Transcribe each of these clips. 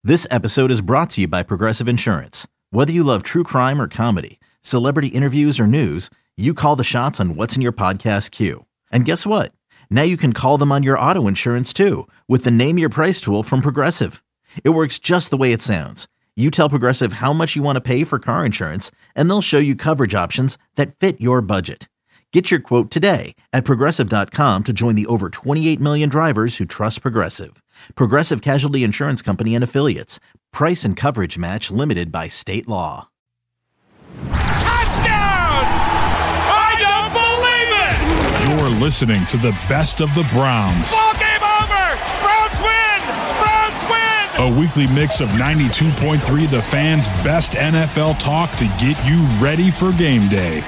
This episode is brought to you by Progressive Insurance. Whether you love true crime or comedy, celebrity interviews or news, you call the shots on what's in your podcast queue. And guess what? Now you can call them on your auto insurance too with the Name Your Price tool from Progressive. It works just the way it sounds. You tell Progressive how much you want to pay for car insurance, and they'll show you coverage options that fit your budget. Get your quote today at Progressive.com to join the over 28 million drivers who trust Progressive. Progressive Casualty Insurance Company and Affiliates. Price and coverage match limited by state law. Touchdown! I don't believe it! You're listening to the best of the Browns. Ball game over! Browns win! Browns win! A weekly mix of 92.3 The Fan's best NFL talk to get you ready for game day.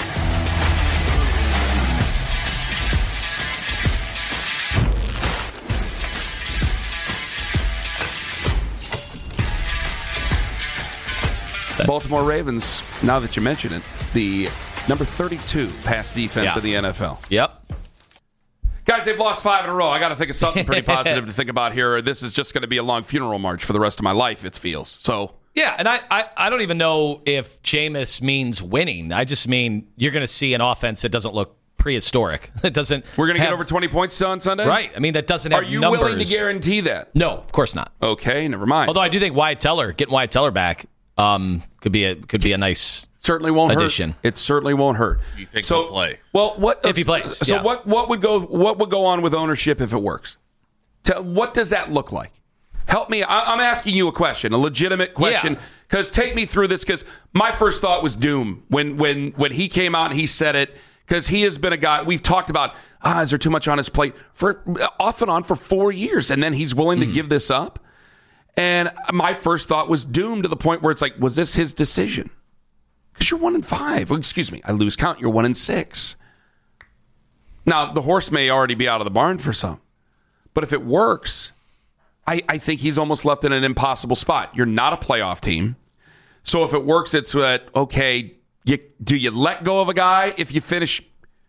Baltimore Ravens, now that you mention it, the number 32 pass defense in the NFL. Yep. Guys, they've lost 5 in a row. I got to think of something pretty positive to think about here. This is just going to be a long funeral march for the rest of my life, it feels. So yeah, and I don't even know if Jameis means winning. I just mean you're going to see an offense that doesn't look prehistoric. It doesn't. We're going to get over 20 points on Sunday? Right. I mean, that doesn't have numbers. Are you willing to guarantee that? No, of course not. Okay, never mind. Although I do think getting Wyatt Teller back could be a nice certainly won't addition. Hurt. It certainly won't hurt. You think he'll play? Well, if he plays? So yeah. what would go on with ownership if it works? What does that look like? Help me. I'm asking you a question, a legitimate question, because take me through this. Because my first thought was doom when he came out and he said it. Because he has been a guy we've talked about. Is there too much on his plate for off and on for 4 years, and then he's willing to give this up. And my first thought was doom to the point where it's like, was this his decision? Because you're 1-5. Well, excuse me, I lose count. You're 1-6. Now, the horse may already be out of the barn for some. But if it works, I think he's almost left in an impossible spot. You're not a playoff team. So if it works, it's okay, do you let go of a guy if you finish?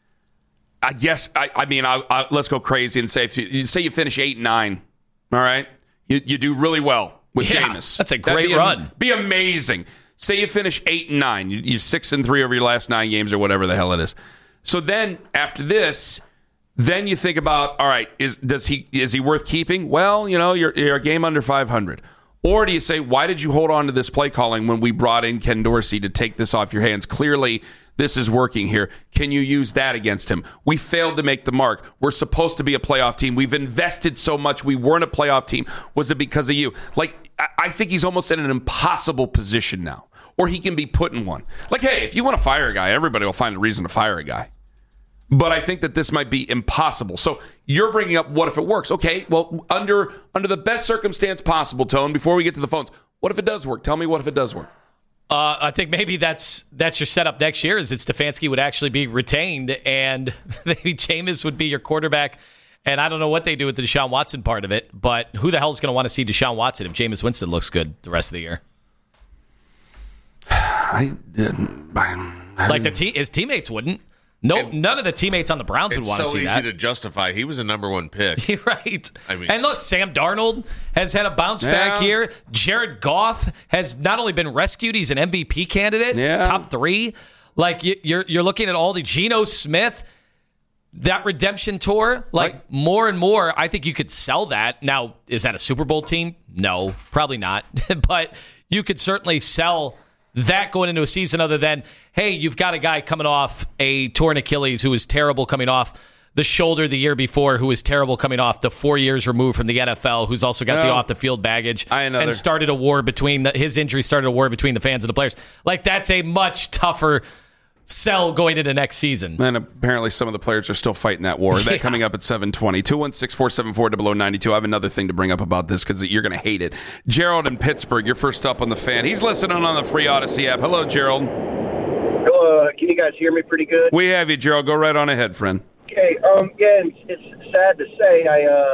I guess, let's go crazy and say you finish 8-9, all right? You do really well with Jameis. That's a great run. Be amazing. Say you finish 8-9. You're 6-3 over your last 9 games or whatever the hell it is. So then after this, then you think about, all right, is he worth keeping? Well, you're a game under 500. Or do you say, why did you hold on to this play calling when we brought in Ken Dorsey to take this off your hands? Clearly, this is working here. Can you use that against him? We failed to make the mark. We're supposed to be a playoff team. We've invested so much. We weren't a playoff team. Was it because of you? I think he's almost in an impossible position now. Or he can be put in one. Hey, if you want to fire a guy, everybody will find a reason to fire a guy. But I think that this might be impossible. So you're bringing up what if it works? Okay, well, under the best circumstance possible, Tone, before we get to the phones, what if it does work? Tell me what if it does work. I think maybe that's your setup next year is that Stefanski would actually be retained and maybe Jameis would be your quarterback. And I don't know what they do with the Deshaun Watson part of it, but who the hell is going to want to see Deshaun Watson if Jameis Winston looks good the rest of the year? His teammates wouldn't. None of the teammates on the Browns would want to see that. It's so easy to justify. He was a number 1 pick. Right. And look, Sam Darnold has had a bounce back year. Jared Goff has not only been rescued, he's an MVP candidate, top 3. You're looking at all the Geno Smith, that redemption tour, more and more, I think you could sell that. Now, is that a Super Bowl team? No, probably not. But you could certainly sell that going into a season other than, hey, you've got a guy coming off a torn Achilles who was terrible coming off the shoulder the year before, who was terrible coming off the 4 years removed from the NFL, who's also got the off-the-field baggage and started a war between his injury started a war between the fans and the players. That's a much tougher sell going into next season. And apparently some of the players are still fighting that war. That coming up at 7:20. 216-474-0092. I have another thing to bring up about this because you're going to hate it. Gerald in Pittsburgh, you're first up on the Fan. He's listening on the free Odyssey app. Hello, Gerald. Hello. Can you guys hear me pretty good? We have you, Gerald. Go right on ahead, friend. Okay. It's sad to say,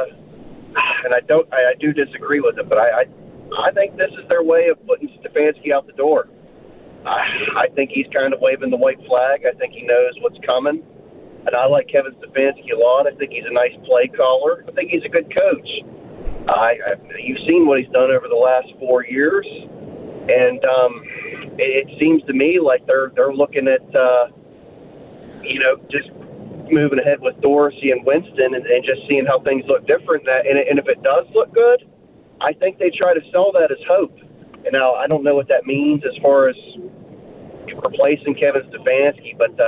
I do disagree with it, but I think this is their way of putting Stefanski out the door. I think he's kind of waving the white flag. I think he knows what's coming. And I like Kevin Stefanski a lot. I think he's a nice play caller. I think he's a good coach. You've seen what he's done over the last 4 years, and it seems to me like they're looking at just moving ahead with Dorsey and Winston and just seeing how things look different. And if it does look good, I think they try to sell that as hope. And now I don't know what that means as far as replacing Kevin Stefanski, but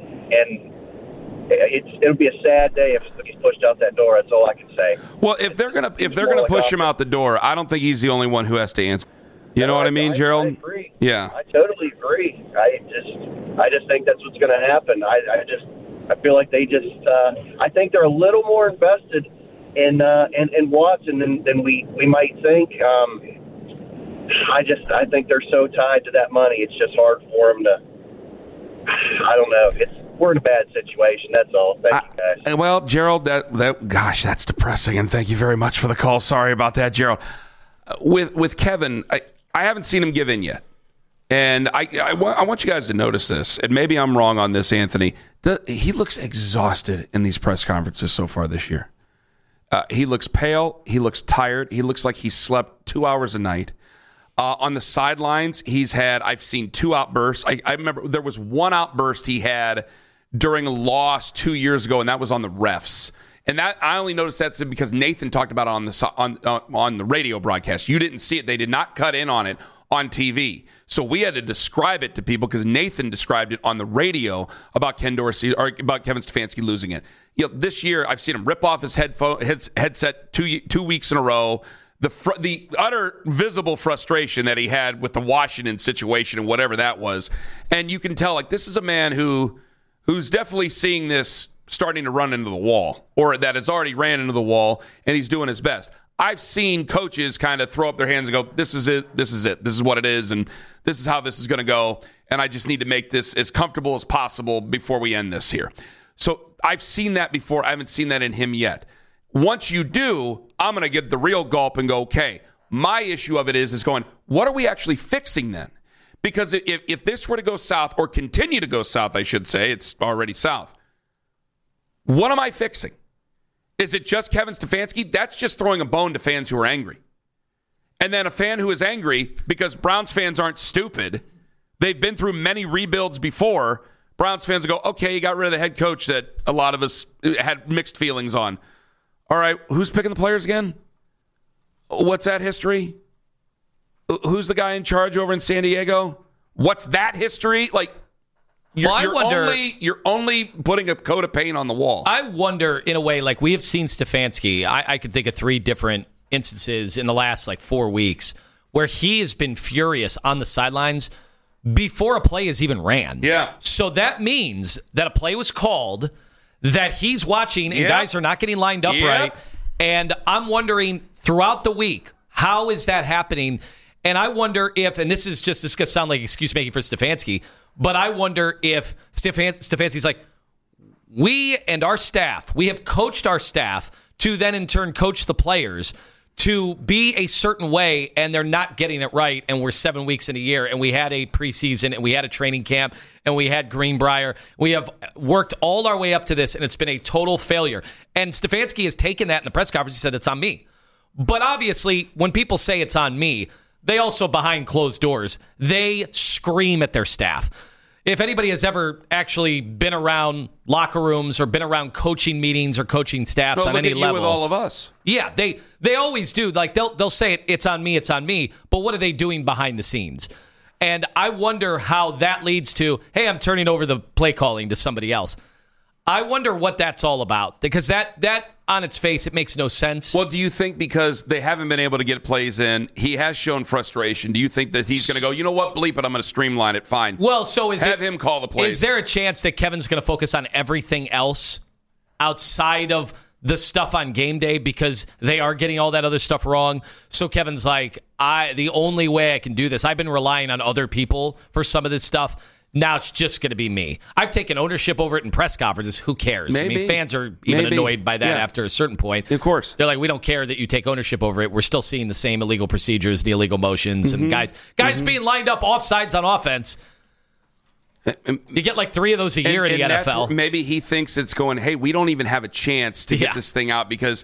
it'll be a sad day if he's pushed out that door. That's all I can say. Well, if they're gonna push him out the door, I don't think he's the only one who has to answer. You know what I mean, Gerald? I agree. Yeah, I totally agree. I just think that's what's going to happen. I feel like they just. I think they're a little more invested in Watson than we might think. I think they're so tied to that money. It's just hard for them to. I don't know. We're in a bad situation. That's all. Thank you, guys. Well, Gerald, gosh, that's depressing. And thank you very much for the call. Sorry about that, Gerald. With Kevin, I haven't seen him give in yet. And I want you guys to notice this. And maybe I'm wrong on this, Anthony. He looks exhausted in these press conferences so far this year. He looks pale. He looks tired. He looks like he slept 2 hours a night. On the sidelines, I've seen 2 outbursts. I remember there was one outburst he had during a loss 2 years ago, and that was on the refs. And that I only noticed that because Nathan talked about it on the radio broadcast. You didn't see it. They did not cut in on it on TV. So we had to describe it to people because Nathan described it on the radio about Ken Dorsey or about Kevin Stefanski losing it. This year I've seen him rip off his headset 2 weeks in a row. The utter visible frustration that he had with the Washington situation and whatever that was. And you can tell this is a man who's definitely seeing this starting to run into the wall, or that it's already ran into the wall, and he's doing his best. I've seen coaches kind of throw up their hands and go, this is it, this is what it is, and this is how this is going to go, and I just need to make this as comfortable as possible before we end this here. So I've seen that before. I haven't seen that in him yet. Once you do, I'm going to get the real gulp and go, okay, my issue of it is going, what are we actually fixing then? Because if this were to go south, or continue to go south, I should say, it's already south, what am I fixing? Is it just Kevin Stefanski? That's just throwing a bone to fans who are angry. And then a fan who is angry because Browns fans aren't stupid. They've been through many rebuilds before. Browns fans will go, okay, you got rid of the head coach that a lot of us had mixed feelings on. All right, who's picking the players again? What's that history? Who's the guy in charge over in San Diego? What's that history? You're only putting a coat of paint on the wall. I wonder, in a way, we have seen Stefanski. I could think of 3 different instances in the last 4 weeks where he has been furious on the sidelines before a play is even ran. Yeah. So that means that a play was called, that he's watching, and guys are not getting lined up right. And I'm wondering throughout the week, how is that happening? And I wonder if, and this is going to sound like excuse making for Stefanski, but I wonder if Stefanski's like, we and our staff, we have coached our staff to then in turn coach the players to be a certain way, and they're not getting it right, and we're 7 weeks in a year, and we had a preseason, and we had a training camp, and we had Greenbrier. We have worked all our way up to this, and it's been a total failure. And Stefanski has taken that in the press conference. He said, it's on me. But obviously, when people say it's on me, they also, behind closed doors, they scream at their staff. If anybody has ever actually been around locker rooms or been around coaching meetings or coaching staffs on any level, with all of us, yeah, they always do. They'll say it's on me, but what are they doing behind the scenes? And I wonder how that leads to, hey, I'm turning over the play calling to somebody else. I wonder what that's all about, because that on its face, it makes no sense. Well, do you think because they haven't been able to get plays in, he has shown frustration? Do you think that he's going to go, you know what, bleep it, I'm going to streamline it, fine. Well, so have him call the plays. Is there a chance that Kevin's going to focus on everything else outside of the stuff on game day because they are getting all that other stuff wrong? So Kevin's like, the only way I can do this, I've been relying on other people for some of this stuff. Now it's just going to be me. I've taken ownership over it in press conferences. Who cares? Maybe. I mean, fans are even annoyed by that after a certain point. Of course. They're like, we don't care that you take ownership over it. We're still seeing the same illegal procedures, the illegal motions, and guys being lined up offsides on offense. You get 3 of those a year in the NFL. Maybe he thinks it's going, hey, we don't even have a chance to get this thing out because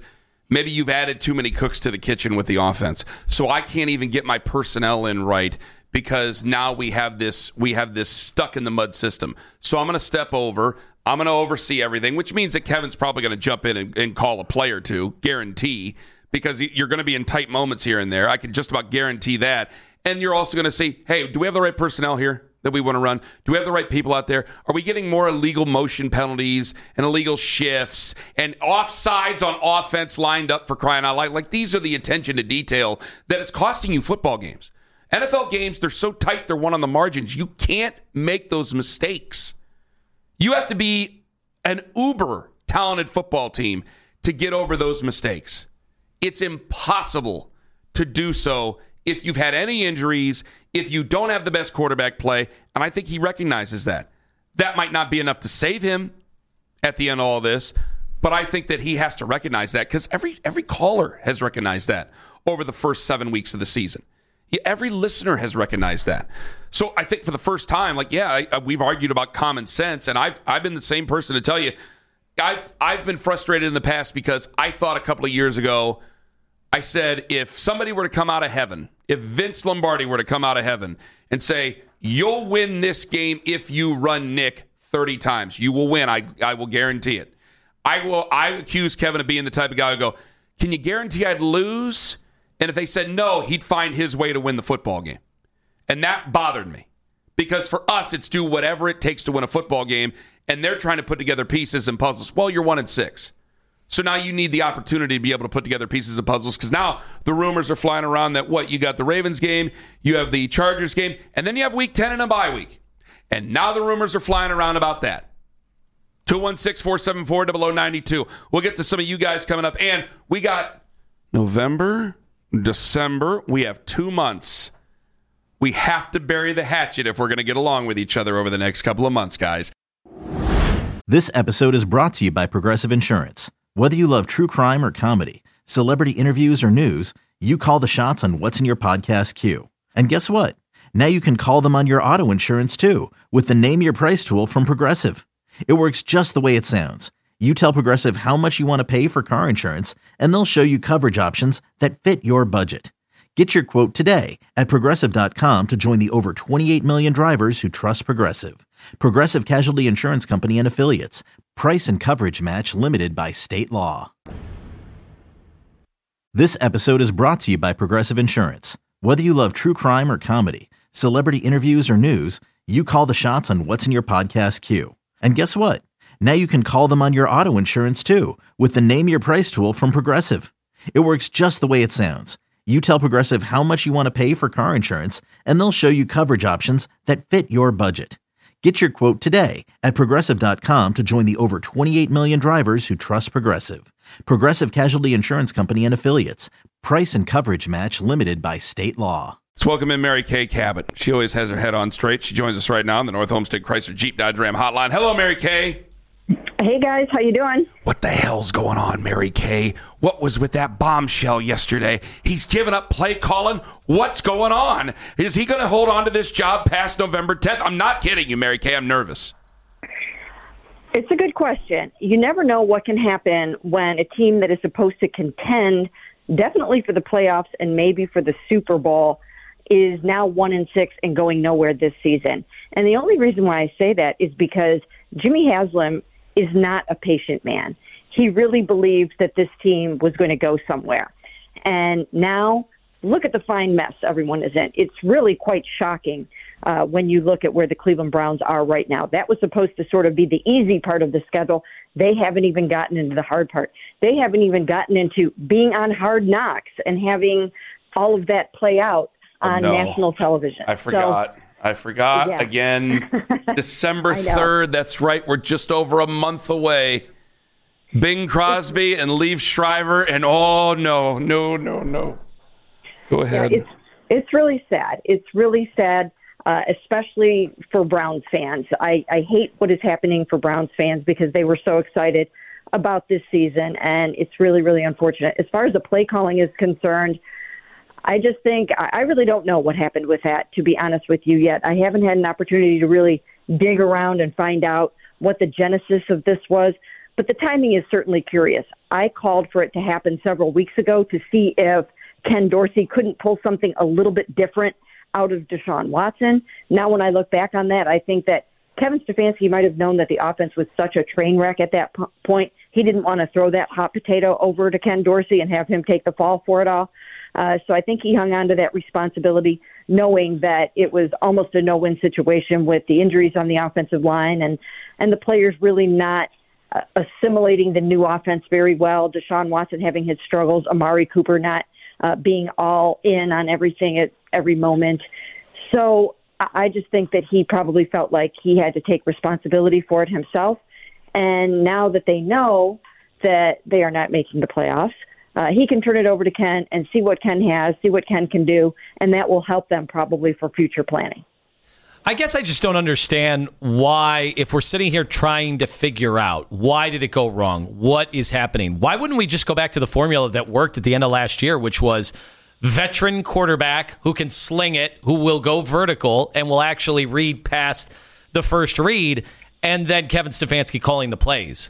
Maybe you've added too many cooks to the kitchen with the offense. So I can't even get my personnel in right because now we have this stuck in the mud system. So I'm going to step over. I'm going to oversee everything, which means that Kevin's probably going to jump in and call a play or two, guarantee, because you're going to be in tight moments here and there. I can just about guarantee that. And you're also going to say, hey, do we have the right personnel here that we want to run? Do we have the right people out there? Are we getting more illegal motion penalties and illegal shifts and offsides on offense lined up for crying out loud? Like, these are the attention to detail that is costing you football games. NFL games, they're so tight, they're one on the margins. You can't make those mistakes. You have to be an uber talented football team to get over those mistakes. It's impossible to do so if you've had any injuries, if you don't have the best quarterback play, and I think he recognizes that. That might not be enough to save him at the end of all this, but I think that he has to recognize that because every caller has recognized that over the first 7 weeks of the season. Every listener has recognized that. So I think for the first time, we've argued about common sense, and I've been the same person to tell you, I've been frustrated in the past because I thought a couple of years ago, I said, if somebody were to come out of heaven, if Vince Lombardi were to come out of heaven and say, you'll win this game if you run Nick 30 times, you will win. I will guarantee it. I accuse Kevin of being the type of guy who go, can you guarantee I'd lose? And if they said no, he'd find his way to win the football game. And that bothered me because for us, it's do whatever it takes to win a football game. And they're trying to put together pieces and puzzles. Well, you're 1-6. So now you need the opportunity to be able to put together pieces of puzzles because now the rumors are flying around that you got the Ravens game, you have the Chargers game, and then you have week 10 and a bye week. And now the rumors are flying around about that. 216-474-0092. We'll get to some of you guys coming up. And we got November, December. We have 2 months. We have to bury the hatchet if we're going to get along with each other over the next couple of months, guys. This episode is brought to you by Progressive Insurance. Whether you love true crime or comedy, celebrity interviews or news, you call the shots on what's in your podcast queue. And guess what? Now you can call them on your auto insurance too with the Name Your Price tool from Progressive. It works just the way it sounds. You tell Progressive how much you want to pay for car insurance, and they'll show you coverage options that fit your budget. Get your quote today at Progressive.com to join the over 28 million drivers who trust Progressive. Progressive Casualty Insurance Company and Affiliates. Price and coverage match limited by state law. This episode is brought to you by Progressive Insurance. Whether you love true crime or comedy, celebrity interviews or news, you call the shots on what's in your podcast queue. And guess what? Now you can call them on your auto insurance too with the Name Your Price tool from Progressive. It works just the way it sounds. You tell Progressive how much you want to pay for car insurance, and they'll show you coverage options that fit your budget. Get your quote today at Progressive.com to join the over 28 million drivers who trust Progressive. Progressive Casualty Insurance Company and Affiliates. Price and coverage match limited by state law. Let's welcome in Mary Kay Cabot. She always has her head on straight. She joins us right now on the North Homestead Chrysler Jeep Dodge Ram hotline. Hello, Mary Kay. Hey, guys. How you doing? What the hell's going on, Mary Kay? What was with that bombshell yesterday? He's given up play calling. What's going on? Is he going to hold on to this job past November 10th? I'm not kidding you, Mary Kay. I'm nervous. It's a good question. You never know what can happen when a team that is supposed to contend, definitely for the playoffs and maybe for the Super Bowl, is now 1-6 and going nowhere this season. And the only reason why I say that is because Jimmy Haslam is not a patient man. He really believed that this team was going to go somewhere. And now, look at the fine mess everyone is in. It's really quite shocking when you look at where the Cleveland Browns are right now. That was supposed to sort of be the easy part of the schedule. They haven't even gotten into the hard part. They haven't even gotten into being on Hard Knocks and having all of that play out on national television. I forgot. Yeah. Again. December 3rd. That's right. We're just over a month away. Bing Crosby and Liev Schreiber. And no. Go ahead. Yeah, it's really sad. It's really sad, especially for Browns fans. I hate what is happening for Browns fans because they were so excited about this season. And it's really, really unfortunate. As far as the play calling is concerned, I just think I really don't know what happened with that, to be honest with you, yet. I haven't had an opportunity to really dig around and find out what the genesis of this was. But the timing is certainly curious. I called for it to happen several weeks ago to see if Ken Dorsey couldn't pull something a little bit different out of Deshaun Watson. Now, when I look back on that, I think that Kevin Stefanski might have known that the offense was such a train wreck at that point. He didn't want to throw that hot potato over to Ken Dorsey and have him take the fall for it all. So I think he hung on to that responsibility, knowing that it was almost a no-win situation with the injuries on the offensive line and the players really not assimilating the new offense very well. Deshaun Watson having his struggles, Amari Cooper not being all in on everything at every moment. So I just think that he probably felt like he had to take responsibility for it himself. And now that they know that they are not making the playoffs, he can turn it over to Ken and see what Ken has, see what Ken can do, and that will help them probably for future planning. I guess I just don't understand why, if we're sitting here trying to figure out why did it go wrong, what is happening, why wouldn't we just go back to the formula that worked at the end of last year, which was veteran quarterback who can sling it, who will go vertical and will actually read past the first read, and then Kevin Stefanski calling the plays?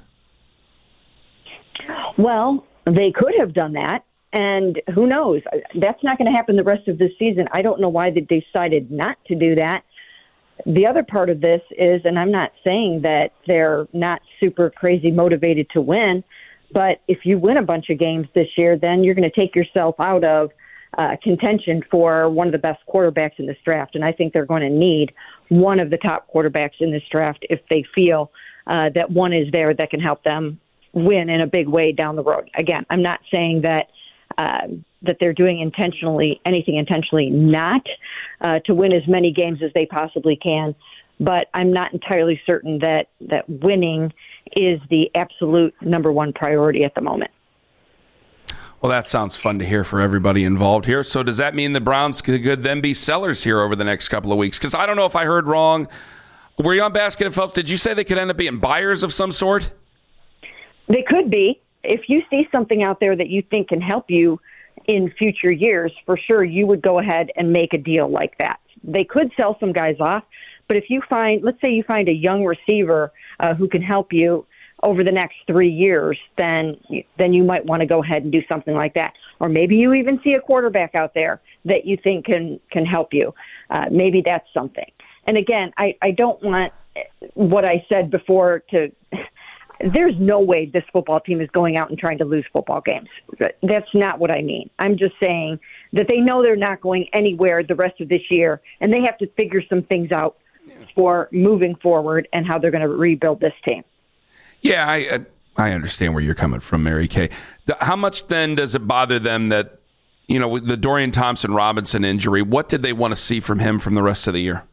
Well, they could have done that, and who knows? That's not going to happen the rest of this season. I don't know why they decided not to do that. The other part of this is, and I'm not saying that they're not super crazy motivated to win, but if you win a bunch of games this year, then you're going to take yourself out of contention for one of the best quarterbacks in this draft. And I think they're going to need one of the top quarterbacks in this draft if they feel that one is there that can help them win in a big way down the road. Again, I'm not saying that that they're doing anything intentionally not to win as many games as they possibly can, but I'm not entirely certain that winning is the absolute number one priority at the moment. Well, that sounds fun to hear for everybody involved here. So does that mean the Browns could then be sellers here over the next couple of weeks? Because I don't know if I heard wrong. Were you on Basket and Phelps? Did you say they could end up being buyers of some sort? They could be. If you see something out there that you think can help you in future years, for sure you would go ahead and make a deal like that. They could sell some guys off, but if you let's say you find a young receiver who can help you over the next 3 years, then you might want to go ahead and do something like that. Or maybe you even see a quarterback out there that you think can help you. Maybe that's something. And again, I don't want what I said before to... There's no way this football team is going out and trying to lose football games. That's not what I mean. I'm just saying that they know they're not going anywhere the rest of this year, and they have to figure some things out for moving forward and how they're going to rebuild this team. Yeah, I understand where you're coming from, Mary Kay. How much then does it bother them that, with the Dorian Thompson-Robinson injury, what did they want to see from him from the rest of the year?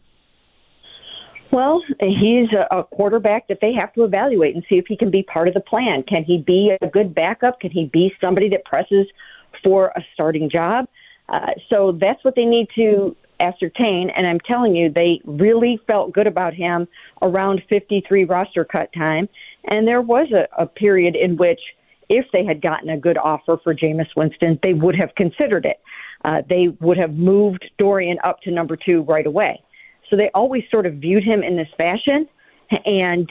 Well, he's a quarterback that they have to evaluate and see if he can be part of the plan. Can he be a good backup? Can he be somebody that presses for a starting job? So that's what they need to ascertain. And I'm telling you, they really felt good about him around 53 roster cut time. And there was a period in which if they had gotten a good offer for Jameis Winston, they would have considered it. They would have moved Dorian up to number 2 right away. So they always sort of viewed him in this fashion. And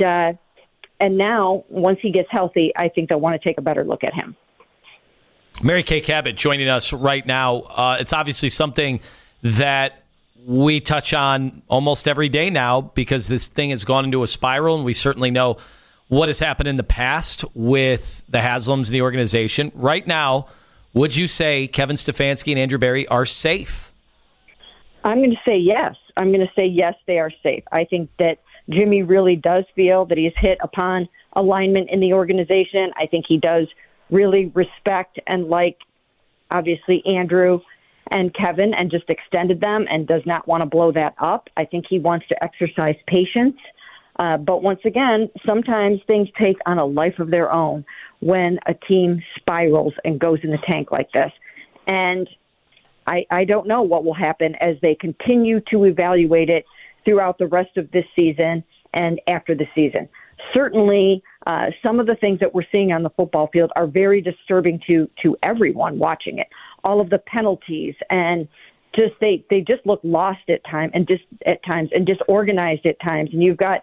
now, once he gets healthy, I think they'll want to take a better look at him. Mary Kay Cabot joining us right now. It's obviously something that we touch on almost every day now because this thing has gone into a spiral, and we certainly know what has happened in the past with the Haslams and the organization. Right now, would you say Kevin Stefanski and Andrew Berry are safe? I'm going to say yes. I'm going to say yes, they are safe. I think that Jimmy really does feel that he's hit upon alignment in the organization. I think he does really respect and like, obviously, Andrew and Kevin and just extended them and does not want to blow that up. I think he wants to exercise patience. But once again, sometimes things take on a life of their own when a team spirals and goes in the tank like this. And I don't know what will happen as they continue to evaluate it throughout the rest of this season and after the season. Certainly, some of the things that we're seeing on the football field are very disturbing to everyone watching it. All of the penalties and just they just look lost at times and disorganized at times. And you've got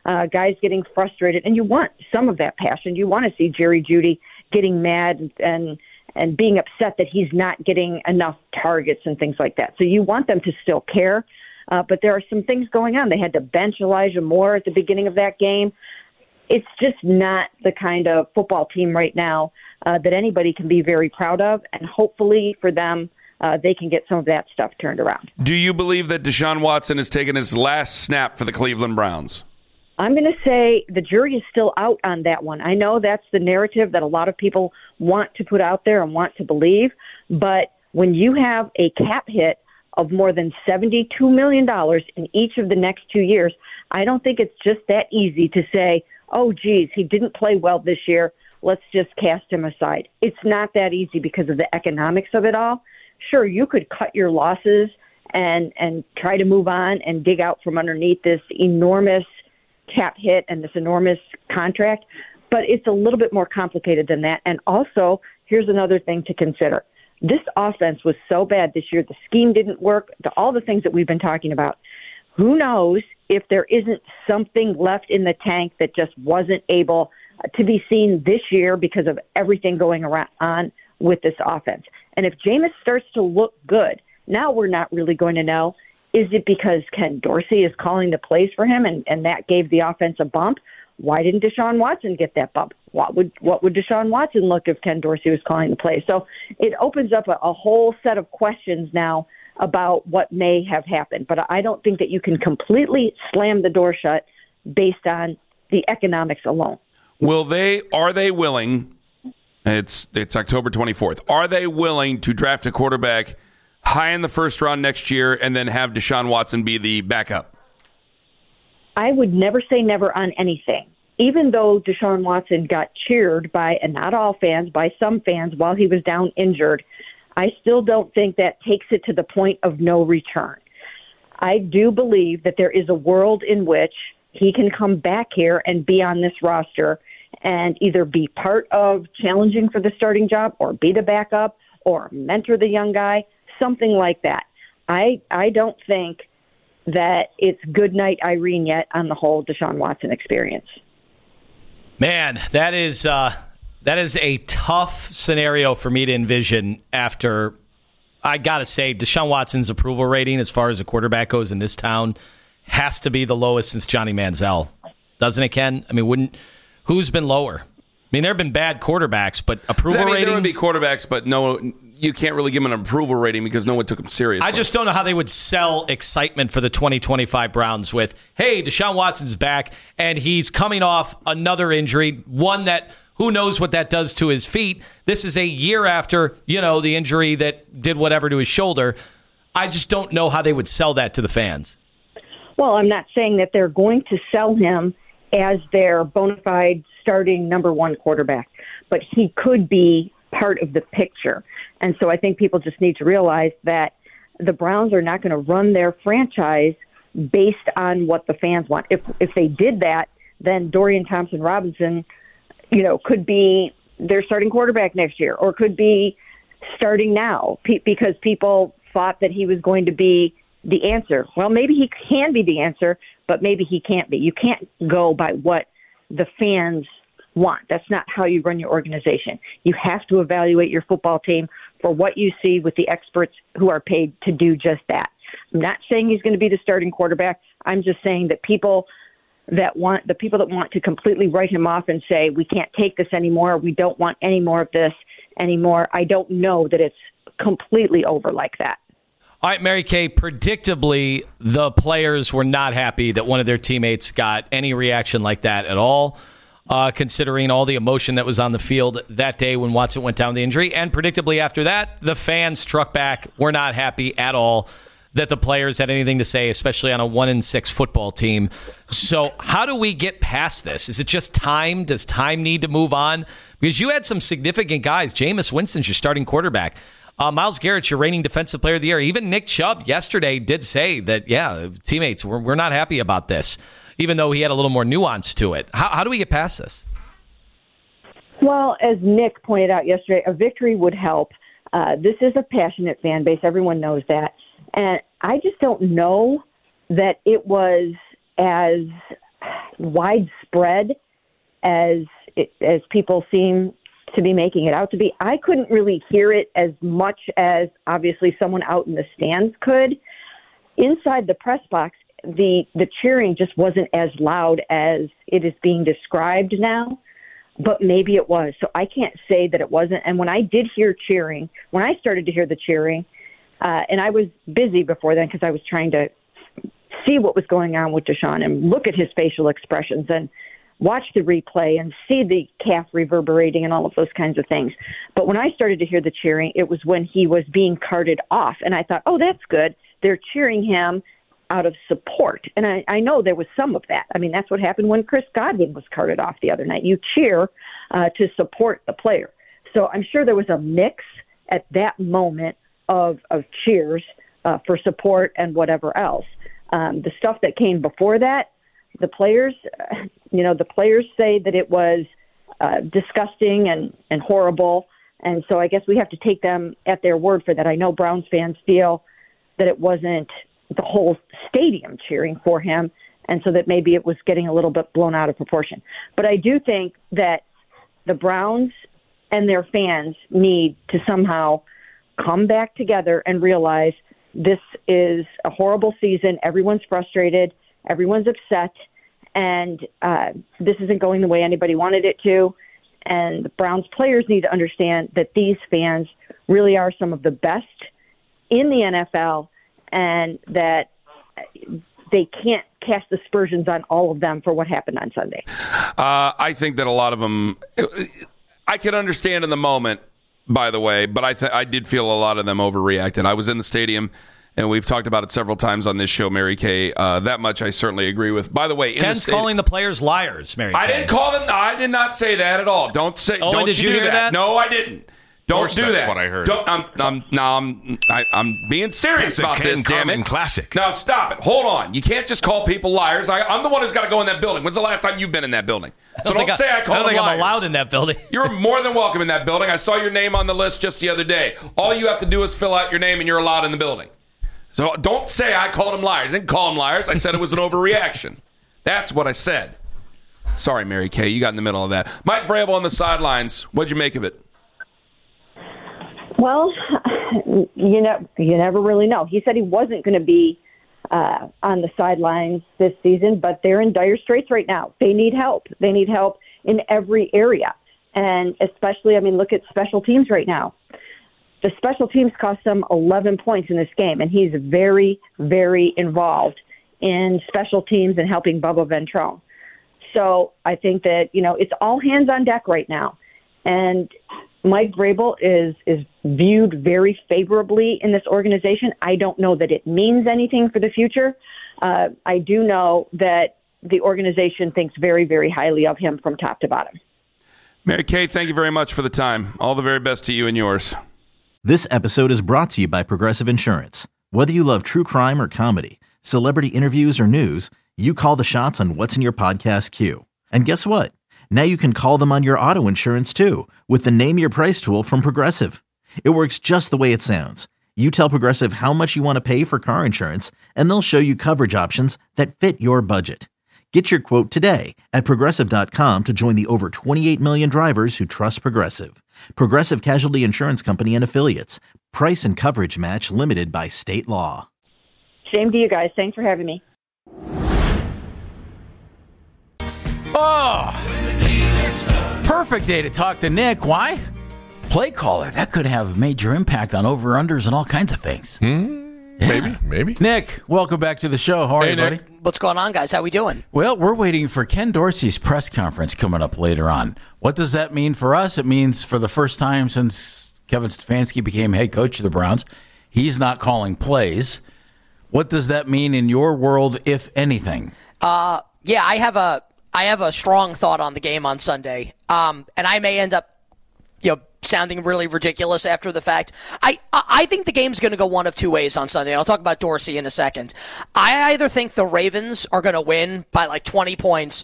guys getting frustrated, and you want some of that passion. You want to see Jerry Jeudy getting mad and being upset that he's not getting enough targets and things like that. So you want them to still care, but there are some things going on. They had to bench Elijah Moore at the beginning of that game. It's just not the kind of football team right now that anybody can be very proud of, and hopefully for them, they can get some of that stuff turned around. Do you believe that Deshaun Watson has taken his last snap for the Cleveland Browns? I'm going to say the jury is still out on that one. I know that's the narrative that a lot of people want to put out there and want to believe, but when you have a cap hit of more than $72 million in each of the next 2 years, I don't think it's just that easy to say, oh, geez, he didn't play well this year, let's just cast him aside. It's not that easy because of the economics of it all. Sure, you could cut your losses and try to move on and dig out from underneath this enormous cap hit and this enormous contract, but it's a little bit more complicated than that. And also, here's another thing to consider. This offense was so bad this year. The scheme didn't work, all the things that we've been talking about. Who knows if there isn't something left in the tank that just wasn't able to be seen this year because of everything going on with this offense. And if Jameis starts to look good, now we're not really going to know. Is it because Ken Dorsey is calling the plays for him and that gave the offense a bump? Why didn't Deshaun Watson get that bump? What would Deshaun Watson look if Ken Dorsey was calling the plays? So it opens up a whole set of questions now about what may have happened. But I don't think that you can completely slam the door shut based on the economics alone. Are they willing, it's October 24th, are they willing to draft a quarterback high in the first round next year and then have Deshaun Watson be the backup? I would never say never on anything. Even though Deshaun Watson got cheered by, and not all fans, by some fans while he was down injured, I still don't think that takes it to the point of no return. I do believe that there is a world in which he can come back here and be on this roster and either be part of challenging for the starting job or be the backup or mentor the young guy, something like that. I don't think that it's good night Irene yet on the whole Deshaun Watson experience. Man, that is a tough scenario for me to envision after, I got to say, Deshaun Watson's approval rating as far as a quarterback goes in this town has to be the lowest since Johnny Manziel. Doesn't it, Ken? I mean, who's been lower? I mean, there have been bad quarterbacks, but approval rating? There would be quarterbacks, but no, you can't really give them an approval rating because no one took them seriously. I just don't know how they would sell excitement for the 2025 Browns with, hey, Deshaun Watson's back, and he's coming off another injury, one that who knows what that does to his feet. This is a year after, the injury that did whatever to his shoulder. I just don't know how they would sell that to the fans. Well, I'm not saying that they're going to sell him as their bona fide starting number one quarterback, but he could be part of the picture. And so I think people just need to realize that the Browns are not going to run their franchise based on what the fans want. If they did that, then Dorian Thompson-Robinson, could be their starting quarterback next year or could be starting now because people thought that he was going to be the answer. Well, maybe he can be the answer, but maybe he can't be. You can't go by what the fans want. That's not how you run your organization. You have to evaluate your football team for what you see with the experts who are paid to do just that. I'm not saying he's going to be the starting quarterback. I'm just saying that people that want to completely write him off and say, we can't take this anymore, we don't want any more of this anymore, I don't know that it's completely over like that. All right, Mary Kay, predictably, the players were not happy that one of their teammates got any reaction like that at all, considering all the emotion that was on the field that day when Watson went down with the injury. And predictably after that, the fans struck back, were not happy at all that the players had anything to say, especially on a 1-6 football team. So how do we get past this? Is it just time? Does time need to move on? Because you had some significant guys. Jameis Winston's your starting quarterback. Myles Garrett's your reigning defensive player of the year. Even Nick Chubb yesterday did say that, teammates, we're not happy about this, even though he had a little more nuance to it. How do we get past this? Well, as Nick pointed out yesterday, a victory would help. This is a passionate fan base. Everyone knows that. And I just don't know that it was as widespread as people seem to be making it out to be. I couldn't really hear it as much as obviously someone out in the stands could. Inside the press box, the cheering just wasn't as loud as it is being described now, but maybe it was. So I can't say that it wasn't. And when I did hear cheering, when I started to hear the cheering, and I was busy before then because I was trying to see what was going on with Deshaun and look at his facial expressions and watch the replay and see the calf reverberating and all of those kinds of things. But when I started to hear the cheering, it was when he was being carted off. And I thought, oh, that's good. They're cheering him out of support. And I know there was some of that. I mean, that's what happened when Chris Godwin was carted off the other night. You cheer to support the player. So I'm sure there was a mix at that moment of cheers for support and whatever else. The stuff that came before that, the players say that it was disgusting and horrible. And so I guess we have to take them at their word for that. I know Browns fans feel that it wasn't the whole stadium cheering for him, and so that maybe it was getting a little bit blown out of proportion. But I do think that the Browns and their fans need to somehow come back together and realize this is a horrible season. Everyone's frustrated. Everyone's upset. And this isn't going the way anybody wanted it to. And the Browns players need to understand that these fans really are some of the best in the NFL, and that they can't cast aspersions on all of them for what happened on Sunday. I think that a lot of them, I can understand in the moment, by the way, but I did feel a lot of them overreacted. I was in the stadium, and we've talked about it several times on this show, Mary Kay. That much I certainly agree with. By the way, Ken's calling the players liars, Mary Kay. I didn't call them. I did not say that at all. Don't say. Oh, don't did you do hear that? No, I didn't. Don't do that. That's what I heard. I'm being serious about this, damn it. Classic. Now, stop it. Hold on. You can't just call people liars. I'm the one who's got to go in that building. When's the last time you've been in that building? So don't say I call them liars. I'm allowed in that building. You're more than welcome in that building. I saw your name on the list just the other day. All you have to do is fill out your name, and you're allowed in the building. So don't say I called them liars. I didn't call them liars. I said it was an overreaction. That's what I said. Sorry, Mary Kay. You got in the middle of that. Mike Vrabel on the sidelines. What'd you make of it? Well, you never really know. He said he wasn't going to be on the sidelines this season, but they're in dire straits right now. They need help. They need help in every area. And especially, look at special teams right now. The special teams cost them 11 points in this game, and he's very, very involved in special teams and helping Bubba Ventrone. So I think that, it's all hands on deck right now. And Mike Vrabel is viewed very favorably in this organization. I don't know that it means anything for the future. I do know that the organization thinks very, very highly of him from top to bottom. Mary Kay, thank you very much for the time. All the very best to you and yours. This episode is brought to you by Progressive Insurance. Whether you love true crime or comedy, celebrity interviews or news, you call the shots on what's in your podcast queue. And guess what? Now you can call them on your auto insurance too with the Name Your Price tool from Progressive. It works just the way it sounds. You tell Progressive how much you want to pay for car insurance, and they'll show you coverage options that fit your budget. Get your quote today at Progressive.com to join the over 28 million drivers who trust Progressive. Progressive Casualty Insurance Company and Affiliates. Price and coverage match limited by state law. Same to you guys. Thanks for having me. Oh, perfect day to talk to Nick. Why? Play caller. That could have major impact on over-unders and all kinds of things. Maybe. Nick, welcome back to the show. How are you, buddy? What's going on, guys? How we doing? Well, we're waiting for Ken Dorsey's press conference coming up later on. What does that mean for us? It means for the first time since Kevin Stefanski became head coach of the Browns, he's not calling plays. What does that mean in your world, if anything? I have a strong thought on the game on Sunday, and I may end up, sounding really ridiculous after the fact. I think the game's going to go one of two ways on Sunday. I'll talk about Dorsey in a second. I either think the Ravens are going to win by like 20 points,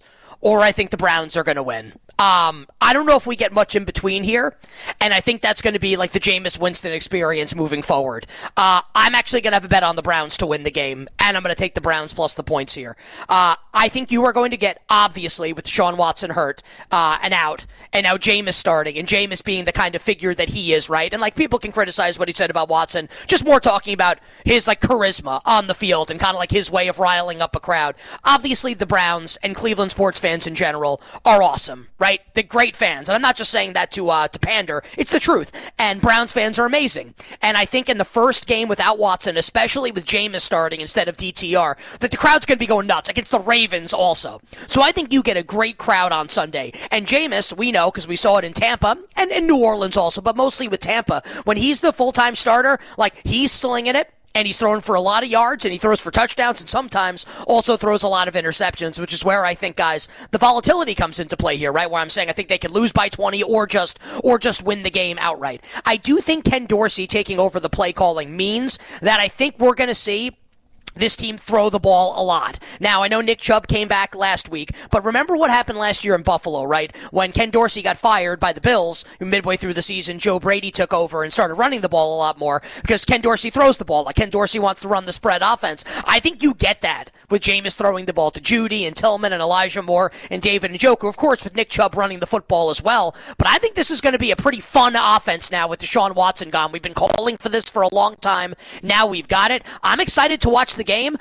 or I think the Browns are going to win. I don't know if we get much in between here, and I think that's going to be like the Jameis Winston experience moving forward. I'm actually going to have a bet on the Browns to win the game, and I'm going to take the Browns plus the points here. I think you are going to get, obviously, with Deshaun Watson hurt and out, and now Jameis starting, and Jameis being the kind of figure that he is, right? And like people can criticize what he said about Watson, just more talking about his like charisma on the field and kind of like his way of riling up a crowd. Obviously, the Browns and Cleveland sports fans in general are awesome, right? They're great fans, and I'm not just saying that to pander. It's the truth. And Browns fans are amazing. And I think in the first game without Watson, especially with Jameis starting instead of DTR, that the crowd's going to be going nuts against the Ravens also. So I think you get a great crowd on Sunday. And Jameis, we know because we saw it in Tampa and in New Orleans also, but mostly with Tampa, when he's the full-time starter, like he's slinging it. And he's throwing for a lot of yards, and he throws for touchdowns, and sometimes also throws a lot of interceptions, which is where I think, guys, the volatility comes into play here, right? Where I'm saying I think they could lose by 20 or just win the game outright. I do think Ken Dorsey taking over the play calling means that I think we're going to see this team throw the ball a lot. Now, I know Nick Chubb came back last week, but remember what happened last year in Buffalo, right? When Ken Dorsey got fired by the Bills midway through the season, Joe Brady took over and started running the ball a lot more because Ken Dorsey throws the ball. Like Ken Dorsey wants to run the spread offense. I think you get that with Jameis throwing the ball to Judy and Tillman and Elijah Moore and David Njoku, of course, with Nick Chubb running the football as well. But I think this is going to be a pretty fun offense now with Deshaun Watson gone. We've been calling for this for a long time. Now we've got it. I'm excited to watch the game.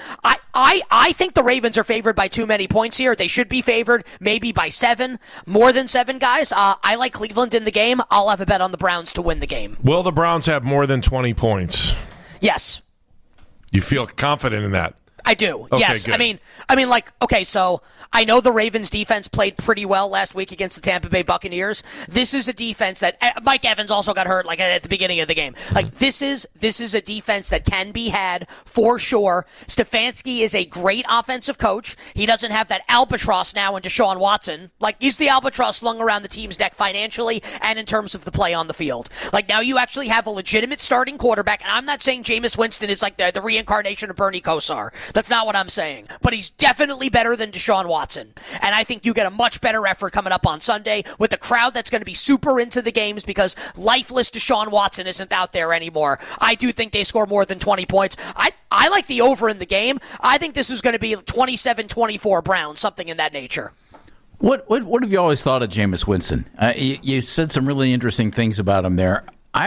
I think the Ravens are favored by too many points here. They should be favored maybe by 7, more than 7, guys. I like Cleveland in the game. I'll have a bet on the Browns to win the game. Will the Browns have more than 20 points? Yes. You feel confident in that? I do. Okay, yes. good. I mean, like, okay, so I know the Ravens defense played pretty well last week against the Tampa Bay Buccaneers. This is a defense that Mike Evans also got hurt like at the beginning of the game. Like this is a defense that can be had for sure. Stefanski is a great offensive coach. He doesn't have that albatross now in Deshaun Watson. Like he's the albatross slung around the team's neck financially and in terms of the play on the field. Like now you actually have a legitimate starting quarterback, and I'm not saying Jameis Winston is like the reincarnation of Bernie Kosar. That's not what I'm saying. But he's definitely better than Deshaun Watson. And I think you get a much better effort coming up on Sunday with the crowd that's going to be super into the games because lifeless Deshaun Watson isn't out there anymore. I do think they score more than 20 points. I like the over in the game. I think this is going to be 27-24 Browns, something in that nature. What have you always thought of Jameis Winston? You said some really interesting things about him there.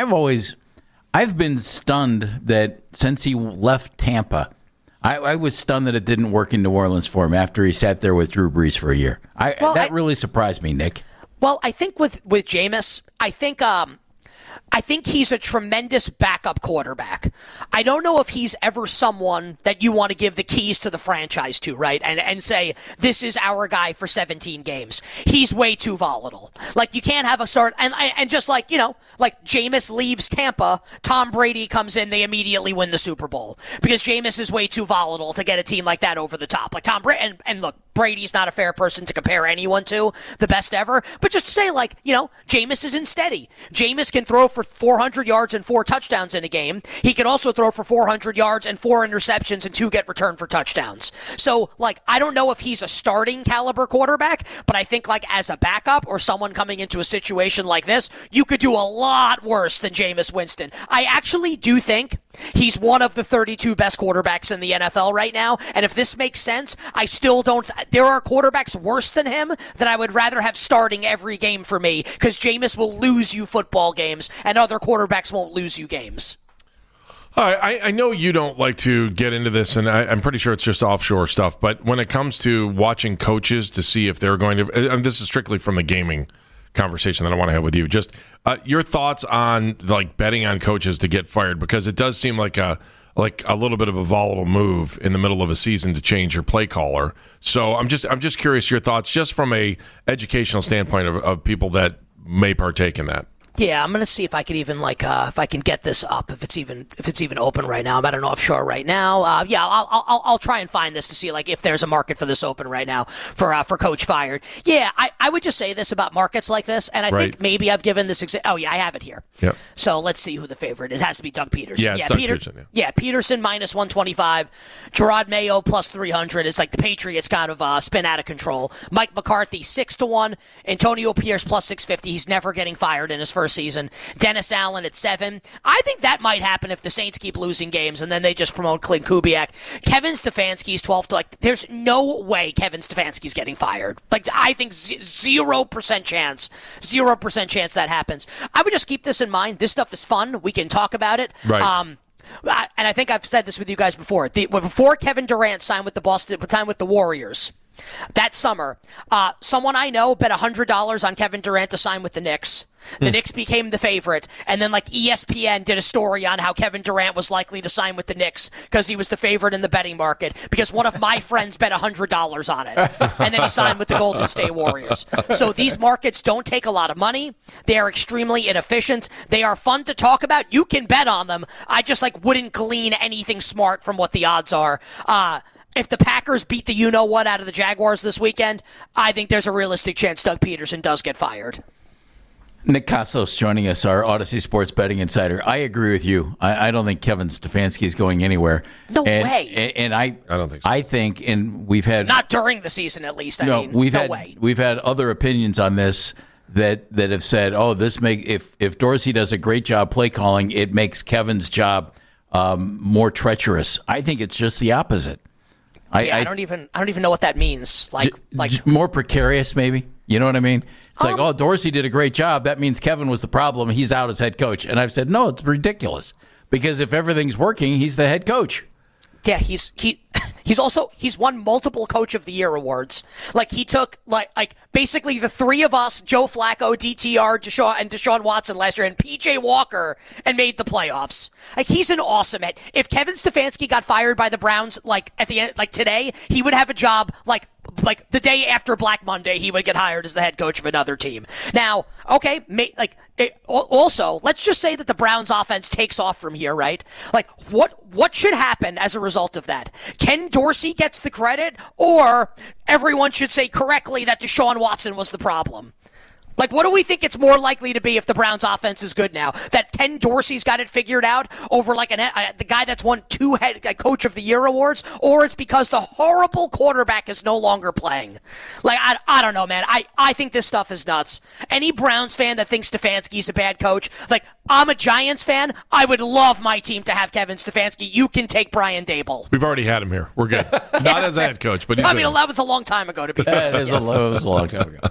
I've been stunned that since he left Tampa, I was stunned that it didn't work in New Orleans for him after he sat there with Drew Brees for a year. That really surprised me, Nick. Well, I think with Jameis, I think he's a tremendous backup quarterback. I don't know if he's ever someone that you want to give the keys to the franchise to, right? And say, this is our guy for 17 games. He's way too volatile. Like, you can't have a start. And just like, like Jameis leaves Tampa, Tom Brady comes in, they immediately win the Super Bowl. Because Jameis is way too volatile to get a team like that over the top. Like Tom Brady, and look, Brady's not a fair person to compare anyone to, the best ever. But just to say, like, Jameis isn't steady. Jameis can throw for 400 yards and 4 touchdowns in a game. He can also throw for 400 yards and 4 interceptions and 2 get returned for touchdowns. So, like, I don't know if he's a starting caliber quarterback, but I think, like, as a backup or someone coming into a situation like this, you could do a lot worse than Jameis Winston. I actually do think he's one of the 32 best quarterbacks in the NFL right now, and if this makes sense, I still don't. There are quarterbacks worse than him that I would rather have starting every game for me, because Jameis will lose you football games, and other quarterbacks won't lose you games. I know you don't like to get into this, and I'm pretty sure it's just offshore stuff, but when it comes to watching coaches to see if they're going to, and this is strictly from the gaming conversation that I want to have with you, just your thoughts on like betting on coaches to get fired, because it does seem like a little bit of a volatile move in the middle of a season to change your play caller. So I'm just curious your thoughts, just from a educational standpoint of people that may partake in that. Yeah, I'm gonna see if I can even if I can get this up, if it's even open right now. I'm not offshore right now. I'll try and find this to see if there's a market for this open right now for Coach fired. Yeah, I would just say this about markets like this, and I think maybe I've given this. I have it here. Yep. So let's see who the favorite is. It has to be Doug Peterson. Yeah, it's Doug Peterson. Yeah, Peterson minus 125. Gerard Mayo plus 300 is the Patriots kind of spin out of control. Mike McCarthy 6-1. Antonio Pierce plus 650. He's never getting fired in his first season. Dennis Allen at 7. I think that might happen if the Saints keep losing games and then they just promote Clint Kubiak. Kevin Stefanski's 12 to there's no way Kevin Stefanski's getting fired. I think 0% chance. 0% chance that happens. I would just keep this in mind. This stuff is fun. We can talk about it. Right. And I think I've said this with you guys before. Before Kevin Durant signed with the Warriors that summer, someone I know bet $100 on Kevin Durant to sign with the Knicks. The Knicks became the favorite, and then ESPN did a story on how Kevin Durant was likely to sign with the Knicks because he was the favorite in the betting market because one of my friends bet $100 on it, and then he signed with the Golden State Warriors. So these markets don't take a lot of money. They are extremely inefficient. They are fun to talk about. You can bet on them. I just wouldn't glean anything smart from what the odds are. If the Packers beat the you-know-what out of the Jaguars this weekend, I think there's a realistic chance Doug Peterson does get fired. Nick Kostos joining us, our Odyssey Sports Betting Insider. I agree with you. I don't think Kevin Stefanski is going anywhere. No way. And I don't think so. I think, and we've had... Not during the season, at least. No way. We've had other opinions on this that have said, if Dorsey does a great job play calling, it makes Kevin's job more treacherous. I think it's just the opposite. I don't even know what that means. More precarious, maybe. You know what I mean? It's Dorsey did a great job. That means Kevin was the problem. He's out as head coach. And I've said, no, it's ridiculous. Because if everything's working, he's the head coach. Yeah, he's won multiple Coach of the Year awards. He took basically the three of us, Joe Flacco, DTR, Deshaun Watson last year, and PJ Walker, and made the playoffs. He's an awesome head. If Kevin Stefanski got fired by the Browns at the end today, he would have a job the day after Black Monday, he would get hired as the head coach of another team. Now, okay, also, let's just say that the Browns offense takes off from here, right? What should happen as a result of that? Ken Dorsey gets the credit, or everyone should say correctly that Deshaun Watson was the problem? What do we think it's more likely to be if the Browns offense is good now? That Ken Dorsey's got it figured out over the guy that's won 2 head Coach of the Year awards, or it's because the horrible quarterback is no longer playing? I don't know, man. I think this stuff is nuts. Any Browns fan that thinks Stefanski's a bad coach, I'm a Giants fan. I would love my team to have Kevin Stefanski. You can take Brian Dable. We've already had him here. We're good. Not as a head coach, but he's that was a long time ago to be fair. It was a long time ago.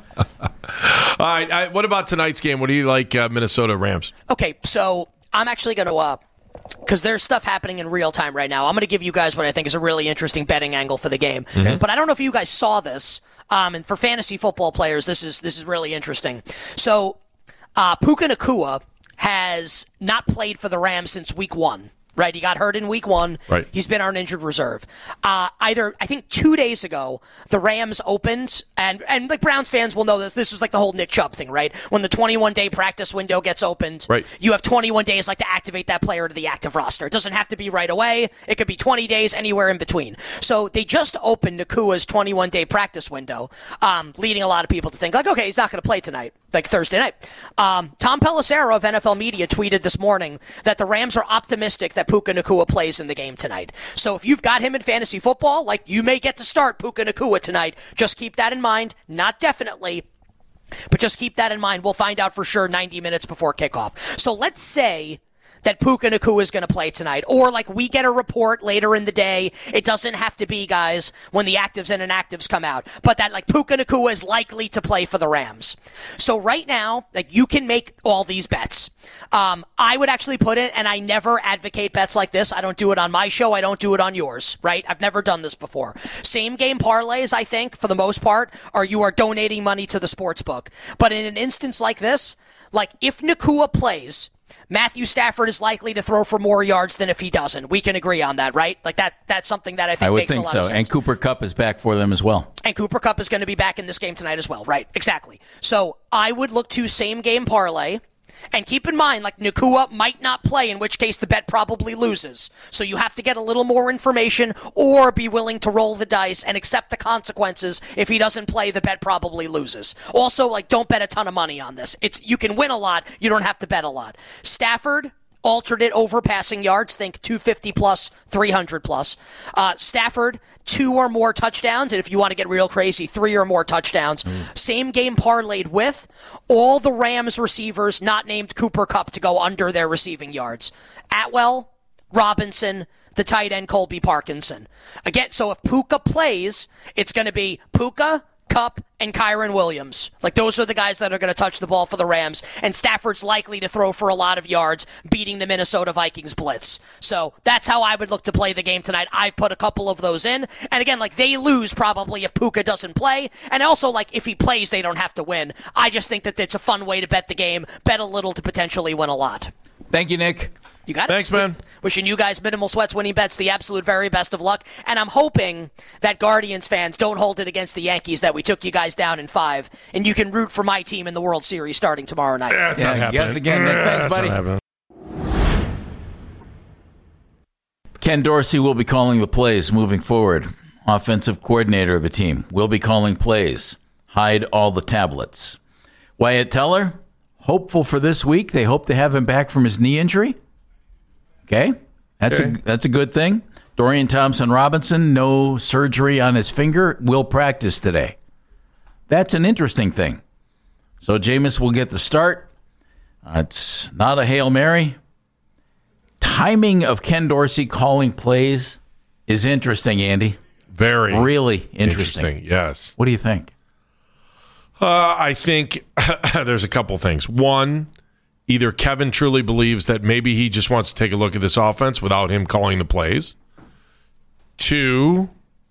All right. What about tonight's game? What do you like, Minnesota Rams? Okay, so I'm actually going to, because there's stuff happening in real time right now, I'm going to give you guys what I think is a really interesting betting angle for the game. Mm-hmm. But I don't know if you guys saw this. And for fantasy football players, this is really interesting. So Puka Nacua has not played for the Rams since week 1. Right, he got hurt in week 1. Right. He's been on injured reserve. I think 2 days ago, the Rams opened, and Browns fans will know that this was the whole Nick Chubb thing, right? When the 21-day practice window gets opened, right, you have 21 days to activate that player to the active roster. It doesn't have to be right away. It could be 20 days, anywhere in between. So they just opened Nakua's 21-day practice window, leading a lot of people to think, okay, he's not going to play tonight. Thursday night. Tom Pelissero of NFL Media tweeted this morning that the Rams are optimistic that Puka Nacua plays in the game tonight. So if you've got him in fantasy football, you may get to start Puka Nacua tonight. Just keep that in mind. Not definitely, but just keep that in mind. We'll find out for sure 90 minutes before kickoff. So let's say that Puka Nacua is going to play tonight. Or we get a report later in the day. It doesn't have to be, guys, when the actives and inactives come out. But that Puka Nacua is likely to play for the Rams. So right now, you can make all these bets. I would actually put it, and I never advocate bets like this. I don't do it on my show. I don't do it on yours, right? I've never done this before. Same game parlays, I think, for the most part, are you are donating money to the sports book. But in an instance like this, if Nacua plays, Matthew Stafford is likely to throw for more yards than if he doesn't. We can agree on that, right? That's something that I think makes a lot of sense. And Cooper Kupp is back for them as well. And Cooper Kupp is going to be back in this game tonight as well, right? Exactly. So I would look to same game parlay And keep in mind, like, Nacua might not play, in which case the bet probably loses. So you have to get a little more information or be willing to roll the dice and accept the consequences. If he doesn't play, the bet probably loses. Also, like, don't bet a ton of money on this. You can win a lot. You don't have to bet a lot. Stafford, alternate over passing yards, think 250 plus, 300 plus. Stafford, 2 or more touchdowns, and if you want to get real crazy, 3 or more touchdowns. Same game parlayed with all the Rams receivers not named Cooper Kupp to go under their receiving yards. Atwell, Robinson, the tight end Colby Parkinson. Again, so if Puka plays, it's going to be Puka, Kupp, and Kyron Williams. Like, those are the guys that are going to touch the ball for the Rams, and Stafford's likely to throw for a lot of yards, beating the Minnesota Vikings blitz. So that's how I would look to play the game tonight. I've put a couple of those in, and again, like, they lose probably if Puka doesn't play, and also, like, if he plays, they don't have to win. I just think that it's a fun way to bet the game, bet a little to potentially win a lot. Thank you, Nick. You got it. Thanks, man. Wishing you guys minimal sweats, winning bets, the absolute very best of luck. And I'm hoping that Guardians fans don't hold it against the Yankees that we took you guys down in 5, and you can root for my team in the World Series starting tomorrow night. That's not happening. Yes, again, Nick. Thanks, buddy. Ken Dorsey will be calling the plays moving forward. Offensive coordinator of the team will be calling plays. Hide all the tablets. Wyatt Teller, hopeful for this week. They hope to have him back from his knee injury. Okay, that's a good thing. Dorian Thompson-Robinson, no surgery on his finger, will practice today. That's an interesting thing. So Jameis will get the start. It's not a Hail Mary. Timing of Ken Dorsey calling plays is interesting, Andy. Really interesting. Yes. What do you think? I think there's a couple things. One, either Kevin truly believes that maybe he just wants to take a look at this offense without him calling the plays. 2,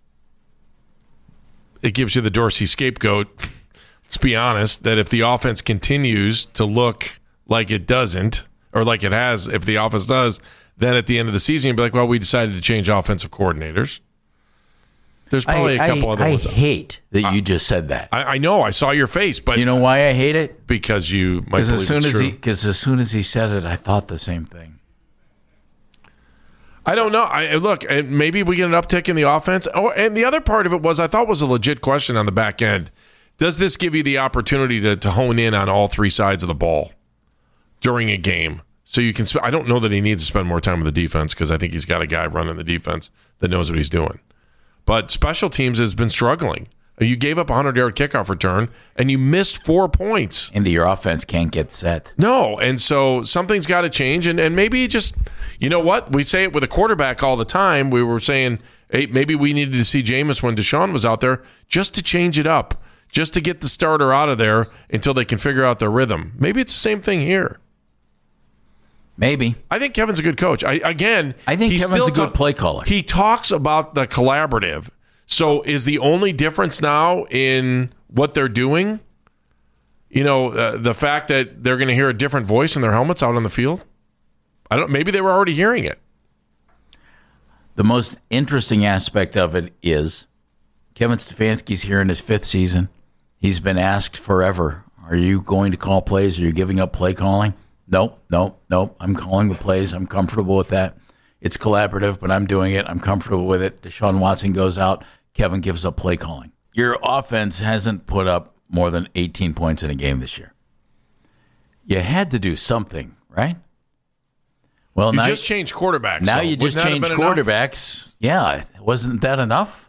it gives you the Dorsey scapegoat. Let's be honest, that if the offense continues to look like it doesn't, or like it has, if the offense does, then at the end of the season, you'll be like, well, we decided to change offensive coordinators. There's probably a couple other ones. I hate that you just said that. I know. I saw your face, but you know why I hate it? Because you might believe it's true. Because as soon as he said it, I thought the same thing. I don't know. Look, maybe we get an uptick in the offense. Oh, and the other part of it was, I thought was a legit question on the back end. Does this give you the opportunity to hone in on all 3 sides of the ball during a game? So you can. I don't know that he needs to spend more time with the defense, because I think he's got a guy running the defense that knows what he's doing. But special teams has been struggling. You gave up a 100-yard kickoff return, and you missed 4 points. And your offense can't get set. No, and so something's got to change. And maybe just, you know what? We say it with a quarterback all the time. We were saying, hey, maybe we needed to see Jameis when Deshaun was out there just to change it up, just to get the starter out of there until they can figure out their rhythm. Maybe it's the same thing here. Maybe. I think Kevin's a good coach. I think Kevin's a good play caller. He talks about the collaborative. So is the only difference now in what they're doing, the fact that they're going to hear a different voice in their helmets out on the field? Maybe they were already hearing it. The most interesting aspect of it is Kevin Stefanski's here in his 5th season. He's been asked forever, are you going to call plays? Are you giving up play calling? Nope. I'm calling the plays. I'm comfortable with that. It's collaborative, but I'm doing it. I'm comfortable with it. Deshaun Watson goes out. Kevin gives up play calling. Your offense hasn't put up more than 18 points in a game this year. You had to do something, right? Well, you just changed quarterbacks. Now you just changed quarterbacks. Enough? Yeah, wasn't that enough?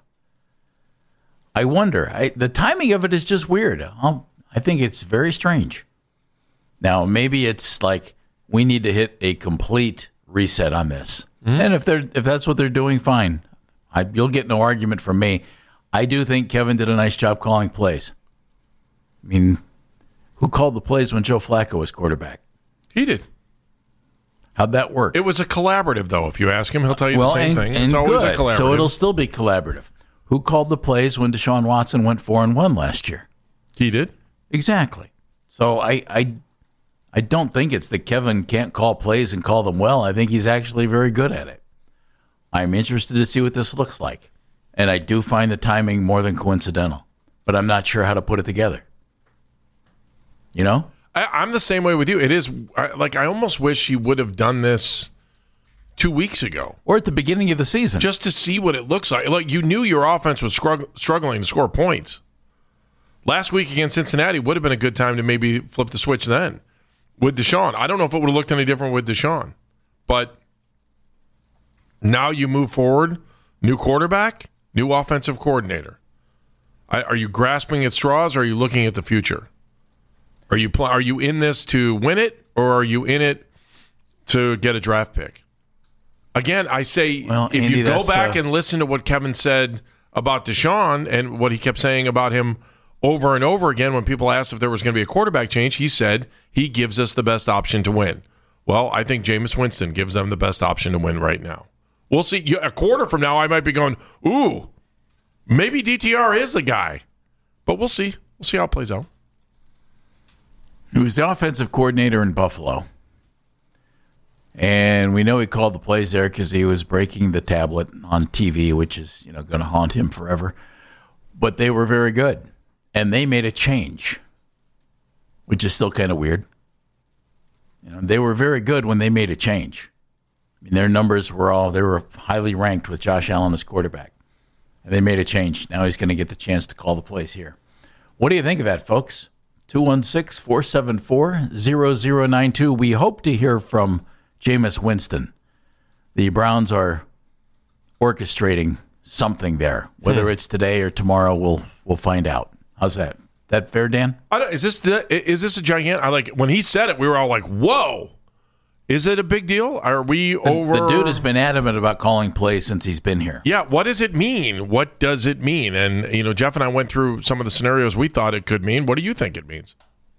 I wonder. The timing of it is just weird. I think it's very strange. Now, maybe it's like we need to hit a complete reset on this. Mm-hmm. And if that's what they're doing, fine. You'll get no argument from me. I do think Kevin did a nice job calling plays. I mean, who called the plays when Joe Flacco was quarterback? He did. How'd that work? It was a collaborative, though. If you ask him, he'll tell you the same thing. It's always a collaborative. So it'll still be collaborative. Who called the plays when Deshaun Watson went 4-1 last year? He did. Exactly. So I don't think it's that Kevin can't call plays and call them well. I think he's actually very good at it. I'm interested to see what this looks like. And I do find the timing more than coincidental. But I'm not sure how to put it together. You know? I'm the same way with you. It is I almost wish he would have done this 2 weeks ago. Or at the beginning of the season. Just to see what it looks like. Like, you knew your offense was struggling to score points. Last week against Cincinnati would have been a good time to maybe flip the switch then. With Deshaun. I don't know if it would have looked any different with Deshaun. But now you move forward. New quarterback, new offensive coordinator. Are you grasping at straws, or are you looking at the future? Are you in this to win it, or are you in it to get a draft pick? Again, I say, if Andy, you go back and listen to what Kevin said about Deshaun and what he kept saying about him over and over again when people asked if there was going to be a quarterback change, he said he gives us the best option to win. Well, I think Jameis Winston gives them the best option to win right now. We'll see. A quarter from now, I might be going, ooh, maybe DTR is the guy. But we'll see. We'll see how it plays out. He was the offensive coordinator in Buffalo. And we know he called the plays there because he was breaking the tablet on TV, which is going to haunt him forever. But they were very good. And they made a change, which is still kind of weird. They were very good when they made a change. I mean, their numbers were highly ranked with Josh Allen as quarterback. And they made a change. Now he's going to get the chance to call the plays here. What do you think of that, folks? 216-474-0092. We hope to hear from Jameis Winston. The Browns are orchestrating something there. Whether it's today or tomorrow, we'll find out. How's that? That fair, Dan? Is this a giant? When he said it, we were all like, "Whoa!" Is it a big deal? Are we over? The dude has been adamant about calling plays since he's been here. Yeah. What does it mean? What does it mean? And Jeff and I went through some of the scenarios we thought it could mean. What do you think it means?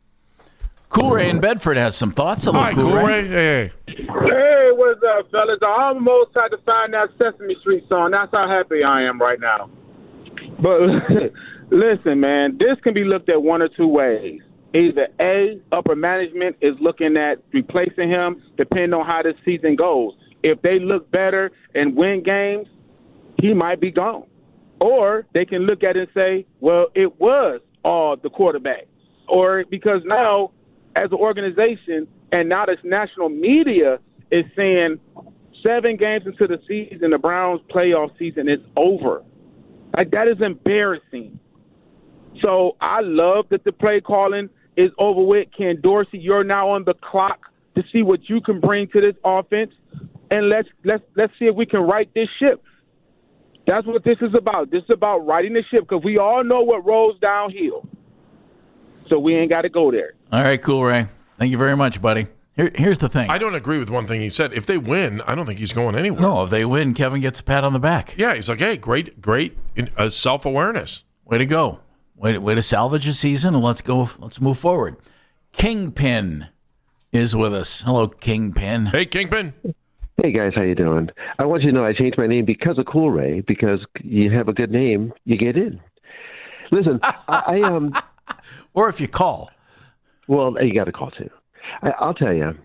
Cool Ray in Bedford has some thoughts. Hello, Hi, Cool Ray. Hey, what's up, fellas? I almost had to find that Sesame Street song. That's how happy I am right now. But listen, man, this can be looked at one or two ways. Either A, upper management is looking at replacing him, depending on how this season goes. If they look better and win games, he might be gone. Or they can look at it and say, well, it was all the quarterback. Or because now, as an organization, and now this national media is saying 7 games into the season, the Browns' playoff season is over. That is embarrassing. So I love that the play calling is over with. Ken Dorsey, you're now on the clock to see what you can bring to this offense, and let's see if we can right this ship. That's what this is about. This is about righting the ship because we all know what rolls downhill. So we ain't got to go there. All right, Cool Ray. Thank you very much, buddy. Here's the thing. I don't agree with one thing he said. If they win, I don't think he's going anywhere. No, if they win, Kevin gets a pat on the back. Yeah, he's like, hey, great self-awareness. Way to go. Way to salvage a season, and let's go. Let's move forward. Kingpin is with us. Hello, Kingpin. Hey, Kingpin. Hey, guys. How you doing? I want you to know I changed my name because of Cool Ray, because you have a good name, you get in. Listen, I Or if you call. Well, you got to call, too. I'll tell you,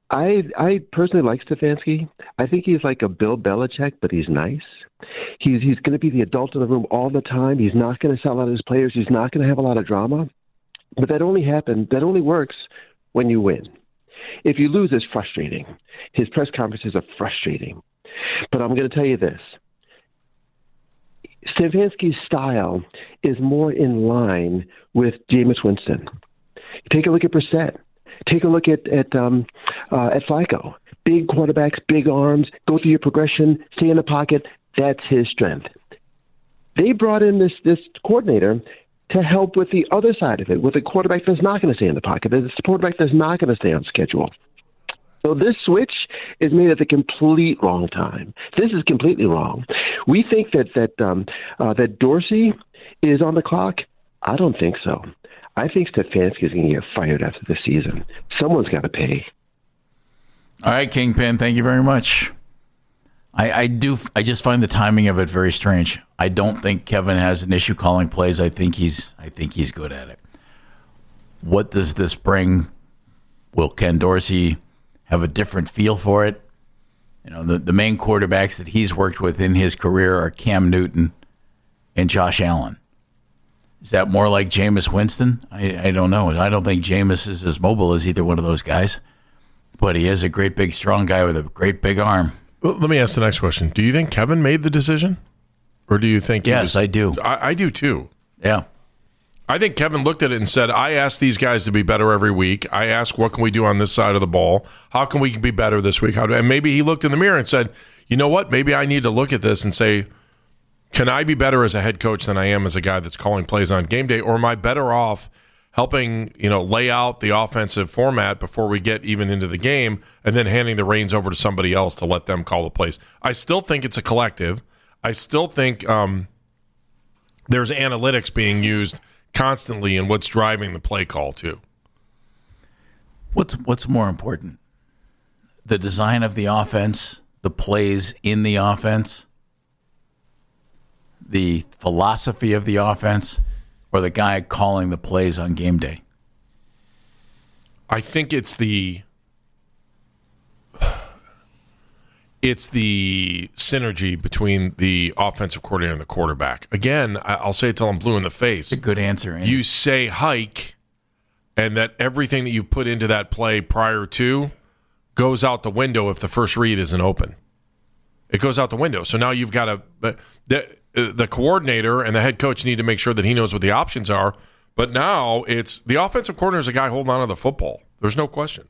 I personally like Stefanski. I think he's like a Bill Belichick, but he's nice. He's going to be the adult in the room all the time. He's not going to sell out his players. He's not going to have a lot of drama. But that only works when you win. If you lose, it's frustrating. His press conferences are frustrating. But I'm going to tell you this. Stefanski's style is more in line with Jameis Winston. Take a look at Brissett. Take a look at Flacco. Big quarterbacks, big arms, go through your progression, stay in the pocket. That's his strength. They brought in this coordinator to help with the other side of it, with a quarterback that's not going to stay in the pocket, this quarterback that's not going to stay on schedule. So this switch is made at the complete wrong time. This is completely wrong. We think that Dorsey is on the clock. I don't think so. I think Stefanski is going to get fired after the season. Someone's got to pay. All right, Kingpin, thank you very much. I just find the timing of it very strange. I don't think Kevin has an issue calling plays. I think he's good at it. What does this bring? Will Ken Dorsey have a different feel for it? The main quarterbacks that he's worked with in his career are Cam Newton and Josh Allen. Is that more like Jameis Winston? I don't know. I don't think Jameis is as mobile as either one of those guys, but he is a great big strong guy with a great big arm. Well, let me ask the next question. Do you think Kevin made the decision? Or do you think Yes, I do. I do too. Yeah. I think Kevin looked at it and said, I ask these guys to be better every week. I ask, what can we do on this side of the ball? How can we be better this week? And maybe he looked in the mirror and said, you know what? Maybe I need to look at this and say, can I be better as a head coach than I am as a guy that's calling plays on game day? Or am I better off helping, lay out the offensive format before we get even into the game and then handing the reins over to somebody else to let them call the plays? I still think it's a collective. I still think there's analytics being used constantly in what's driving the play call too. What's more important? The design of the offense, the plays in the offense, the philosophy of the offense, or the guy calling the plays on game day? I think it's the synergy between the offensive coordinator and the quarterback. Again, I'll say it till I'm blue in the face. It's a good answer. You say hike, and that everything that you put into that play prior to goes out the window if the first read isn't open. It goes out the window. So now you've got the coordinator and the head coach need to make sure that he knows what the options are. But now it's the offensive coordinator is a guy holding on to the football. There's no question.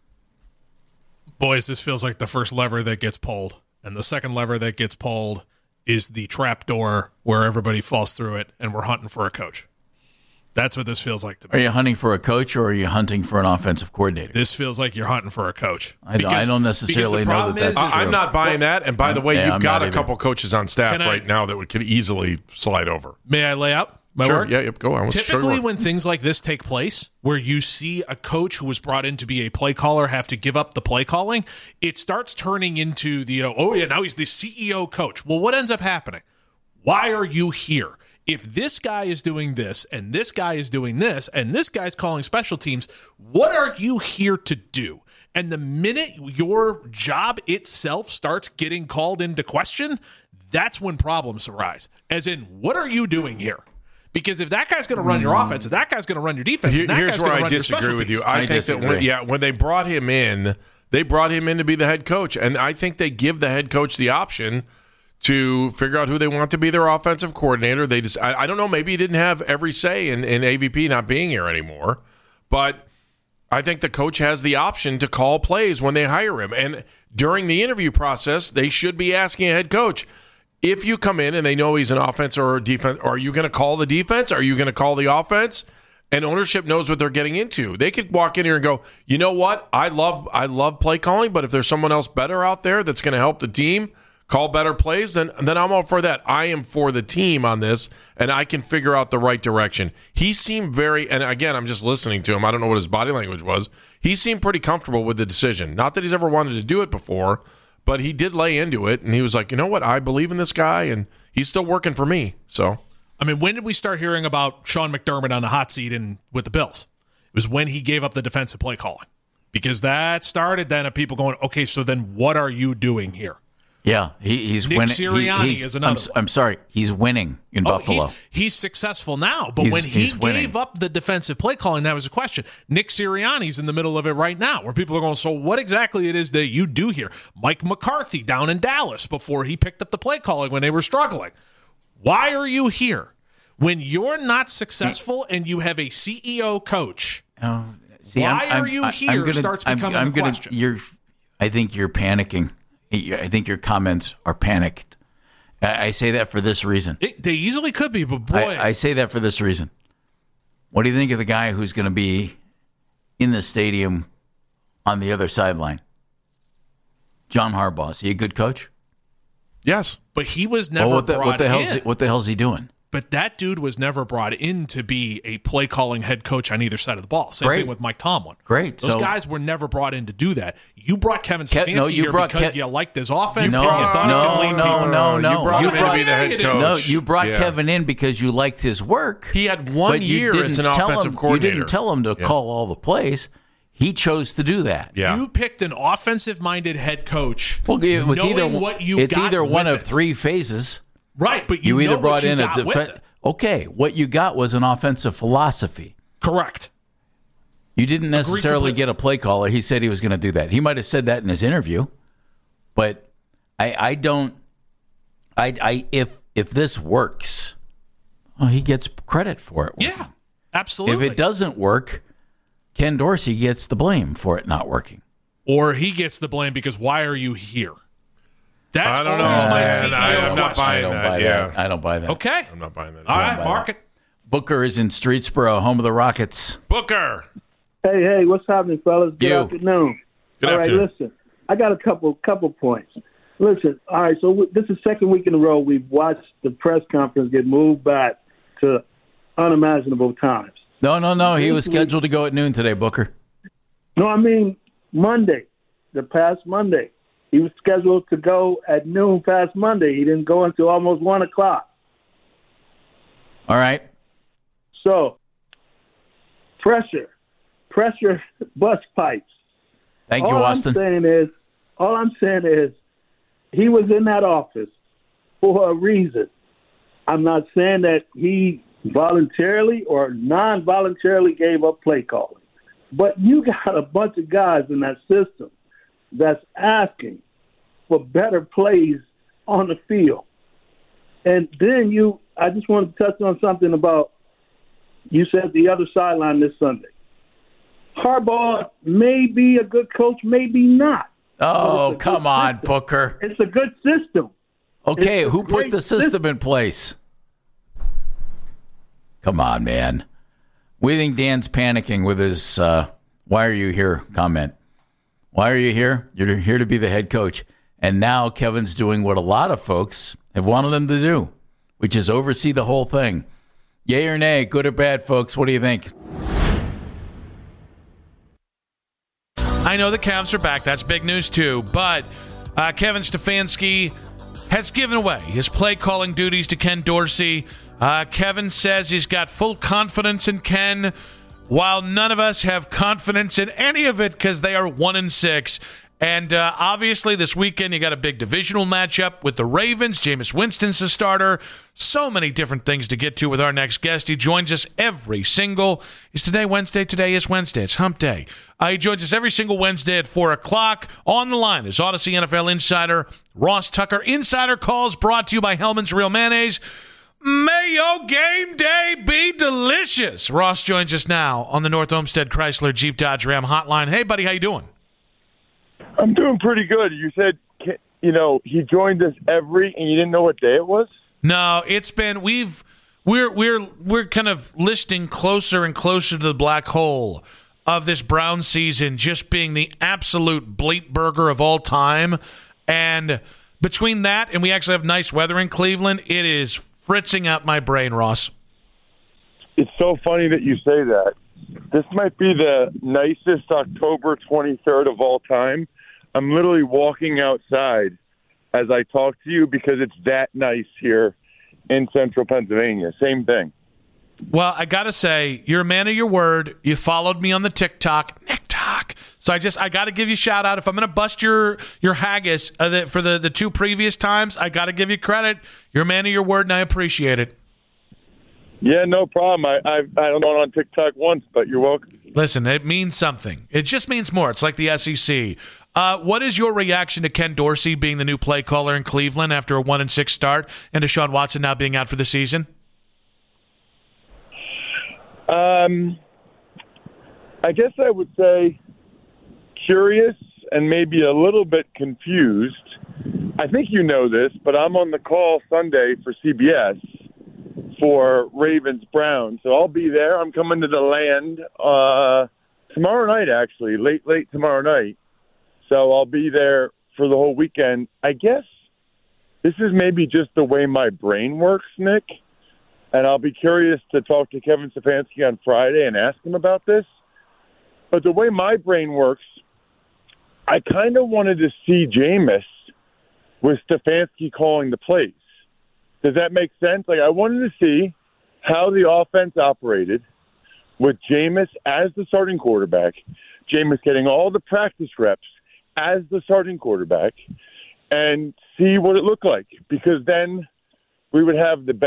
Boys, this feels like the first lever that gets pulled. And the second lever that gets pulled is the trap door where everybody falls through it, and we're hunting for a coach. That's what this feels like to me. Are you hunting for a coach, or are you hunting for an offensive coordinator? This feels like you're hunting for a coach. I don't necessarily know that's true. I'm not buying that. And by the way, you've got a couple coaches on staff right now that could easily slide over. May I lay out my Sure. work? Yeah, go on. Typically, when things like this take place, where you see a coach who was brought in to be a play caller have to give up the play calling, it starts turning into the, now he's the CEO coach. Well, what ends up happening? Why are you here? If this guy is doing this, and this guy is doing this, and this guy's calling special teams, what are you here to do? And the minute your job itself starts getting called into question, that's when problems arise. As in, what are you doing here? Because if that guy's going to run your offense, and that guy's going to run your defense, and that guy's going to run your special teams. Here's where I disagree with you. I think that when they brought him in, to be the head coach. And I think they give the head coach the option to figure out who they want to be their offensive coordinator. They just, I don't know, maybe he didn't have every say in AVP not being here anymore. But I think the coach has the option to call plays when they hire him. And during the interview process, they should be asking a head coach, if you come in and they know he's an offense or a defense, are you going to call the defense? Are you going to call the offense? And ownership knows what they're getting into. They could walk in here and go, you know what? I love play calling, but if there's someone else better out there that's going to help the team call better plays, then I'm all for that. I am for the team on this, and I can figure out the right direction. He seemed and again, I'm just listening to him. I don't know what his body language was. He seemed pretty comfortable with the decision. Not that he's ever wanted to do it before, but he did lay into it, and he was like, you know what? I believe in this guy, and he's still working for me. So, I mean, when did we start hearing about Sean McDermott on the hot seat with the Bills? It was when he gave up the defensive play calling. Because that started then of people going, okay, so then what are you doing here? Yeah, he's Nick winning. Sirianni is another. I'm sorry, he's winning in Buffalo. He's successful now, but when he gave up the defensive play calling, that was a question. Nick Sirianni's in the middle of it right now, where people are going, so what exactly it is that you do here? Mike McCarthy down in Dallas before he picked up the play calling when they were struggling. Why are you here? When you're not successful and you have a CEO coach, why are you here starts becoming a question. I think you're panicking. I think your comments are panicked. I say that for this reason. They easily could be, but boy. I say that for this reason. What do you think of the guy who's going to be in the stadium on the other sideline? John Harbaugh. Is he a good coach? Yes. But he was never brought in. What the hell's he doing? But that dude was never brought in to be a play-calling head coach on either side of the ball. Same thing with Mike Tomlin. Great. Those guys were never brought in to do that. You brought Kevin Stefanski here because you liked his offense. No. You brought him in to be the head coach. No, you brought Kevin in because you liked his work. He had 1 year as an offensive coordinator. You didn't tell him to call all the plays. He chose to do that. Yeah. You picked an offensive-minded head coach. Well, it's either one of three phases. Right, but you either brought in a Okay, what you got was an offensive philosophy. Correct. You didn't necessarily get a play caller. He said he was going to do that. He might have said that in his interview, but I don't. If this works, well, he gets credit for it. Yeah, absolutely. If it doesn't work, Ken Dorsey gets the blame for it not working. Or he gets the blame because why are you here? That's always my CEO I'm not question. buying that. I don't buy that. Okay. I'm not buying that. All right, mark it. Booker is in Streetsboro, home of the Rockets. Booker. Hey, what's happening, fellas? Good afternoon. Good all afternoon. right, listen, I got a couple points. Listen, all right, so this is the second week in a row we've watched the press conference get moved back to unimaginable times. No. He was scheduled to go at noon today, Booker. No, I mean Monday, the past Monday. He was scheduled to go at noon past Monday. He didn't go until almost 1 o'clock. All right. So, pressure bust pipes. Thank you, Austin. All I'm saying is he was in that office for a reason. I'm not saying that he voluntarily or non-voluntarily gave up play calling. But you got a bunch of guys in that system that's asking for better plays on the field. And then I just want to touch on something about, you said the other sideline this Sunday. Harbaugh may be a good coach, maybe not. Oh, come on, Booker. It's a good system. Okay, who put the system in place? Come on, man. We think Dan's panicking with his why are you here comment. Why are you here? You're here to be the head coach. And now Kevin's doing what a lot of folks have wanted him to do, which is oversee the whole thing. Yay or nay, good or bad, folks? What do you think? I know the Cavs are back. That's big news, too. But Kevin Stefanski has given away his play-calling duties to Ken Dorsey. Kevin says he's got full confidence in Ken, while none of us have confidence in any of it because they are 1-6. And obviously this weekend you got a big divisional matchup with the Ravens. Jameis Winston's the starter. So many different things to get to with our next guest. He joins us every single... Is today Wednesday? Today is Wednesday. It's hump day. He joins us every single Wednesday at 4 o'clock. On the line is Odyssey NFL insider Ross Tucker. Insider Calls brought to you by Hellman's Real Mayonnaise. May your game day be delicious. Ross joins us now on the North Olmsted Chrysler Jeep Dodge Ram hotline. Hey, buddy, how you doing? I'm doing pretty good. You said, he joined us and you didn't know what day it was? No, it's been we're kind of listing closer and closer to the black hole of this Brown season just being the absolute bleep burger of all time. And between that and we actually have nice weather in Cleveland, it is fritzing out my brain, Ross. It's so funny that you say that. This might be the nicest October 23rd of all time. I'm literally walking outside as I talk to you because it's that nice here in central Pennsylvania. Same thing. Well, I got to say, you're a man of your word. You followed me on the TikTok. So I got to give you a shout out. If I'm going to bust your haggis for the two previous times, I got to give you credit. You're a man of your word, and I appreciate it. Yeah, no problem. I've gone on TikTok once, but you're welcome. Listen, it means something. It just means more. It's like the SEC. What is your reaction to Ken Dorsey being the new play caller in Cleveland after a 1-6 start and Deshaun Watson now being out for the season? I guess I would say curious and maybe a little bit confused. I think you know this, but I'm on the call Sunday for CBS for Ravens-Browns. So I'll be there. I'm coming to the land tomorrow night, actually, late tomorrow night. So I'll be there for the whole weekend. I guess this is maybe just the way my brain works, Nick. And I'll be curious to talk to Kevin Stefanski on Friday and ask him about this. But the way my brain works, I kind of wanted to see Jameis with Stefanski calling the plays. Does that make sense? Like, I wanted to see how the offense operated with Jameis as the starting quarterback, Jameis getting all the practice reps as the starting quarterback, and see what it looked like. Because then we would have the best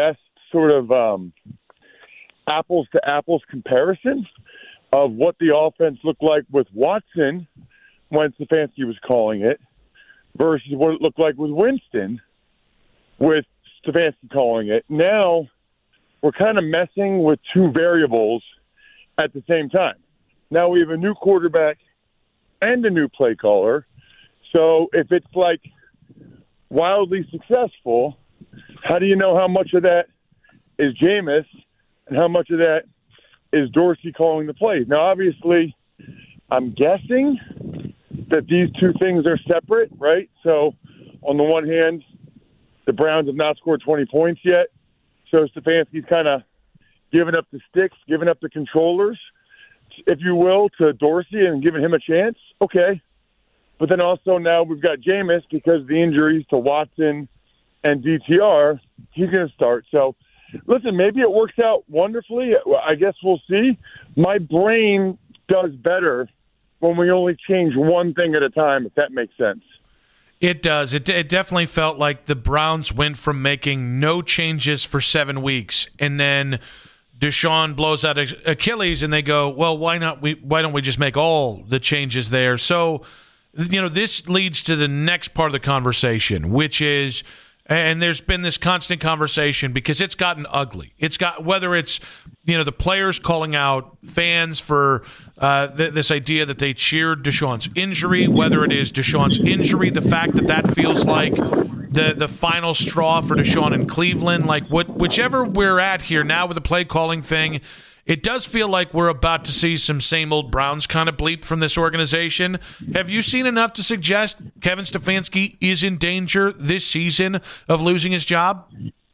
sort of apples to apples comparison of what the offense looked like with Watson when Stefanski was calling it versus what it looked like with Winston with Stefanski calling it. Now we're kind of messing with two variables at the same time. Now we have a new quarterback and a new play caller. So if it's like wildly successful, how do you know how much of that is Jameis and how much of that is Dorsey calling the plays? Now, obviously, I'm guessing that these two things are separate, right? So on the one hand, the Browns have not scored 20 points yet. So Stefanski's kind of giving up the sticks, giving up the controllers, if you will, to Dorsey and giving him a chance. Okay. But then also now we've got Jameis because of the injuries to Watson and DTR. He's going to start. So, listen, maybe it works out wonderfully. I guess we'll see. My brain does better when we only change one thing at a time, if that makes sense. It does. It definitely felt like the Browns went from making no changes for 7 weeks, and then Deshaun blows out Achilles, and they go, well, why don't we just make all the changes there? So, this leads to the next part of the conversation, which is, and there's been this constant conversation because it's gotten ugly. It's got, whether it's, the players calling out fans for this idea that they cheered Deshaun's injury, whether it is Deshaun's injury, the fact that feels like the final straw for Deshaun in Cleveland, like whichever we're at here now with the play calling thing, it does feel like we're about to see some same old Browns kind of bleep from this organization. Have you seen enough to suggest Kevin Stefanski is in danger this season of losing his job?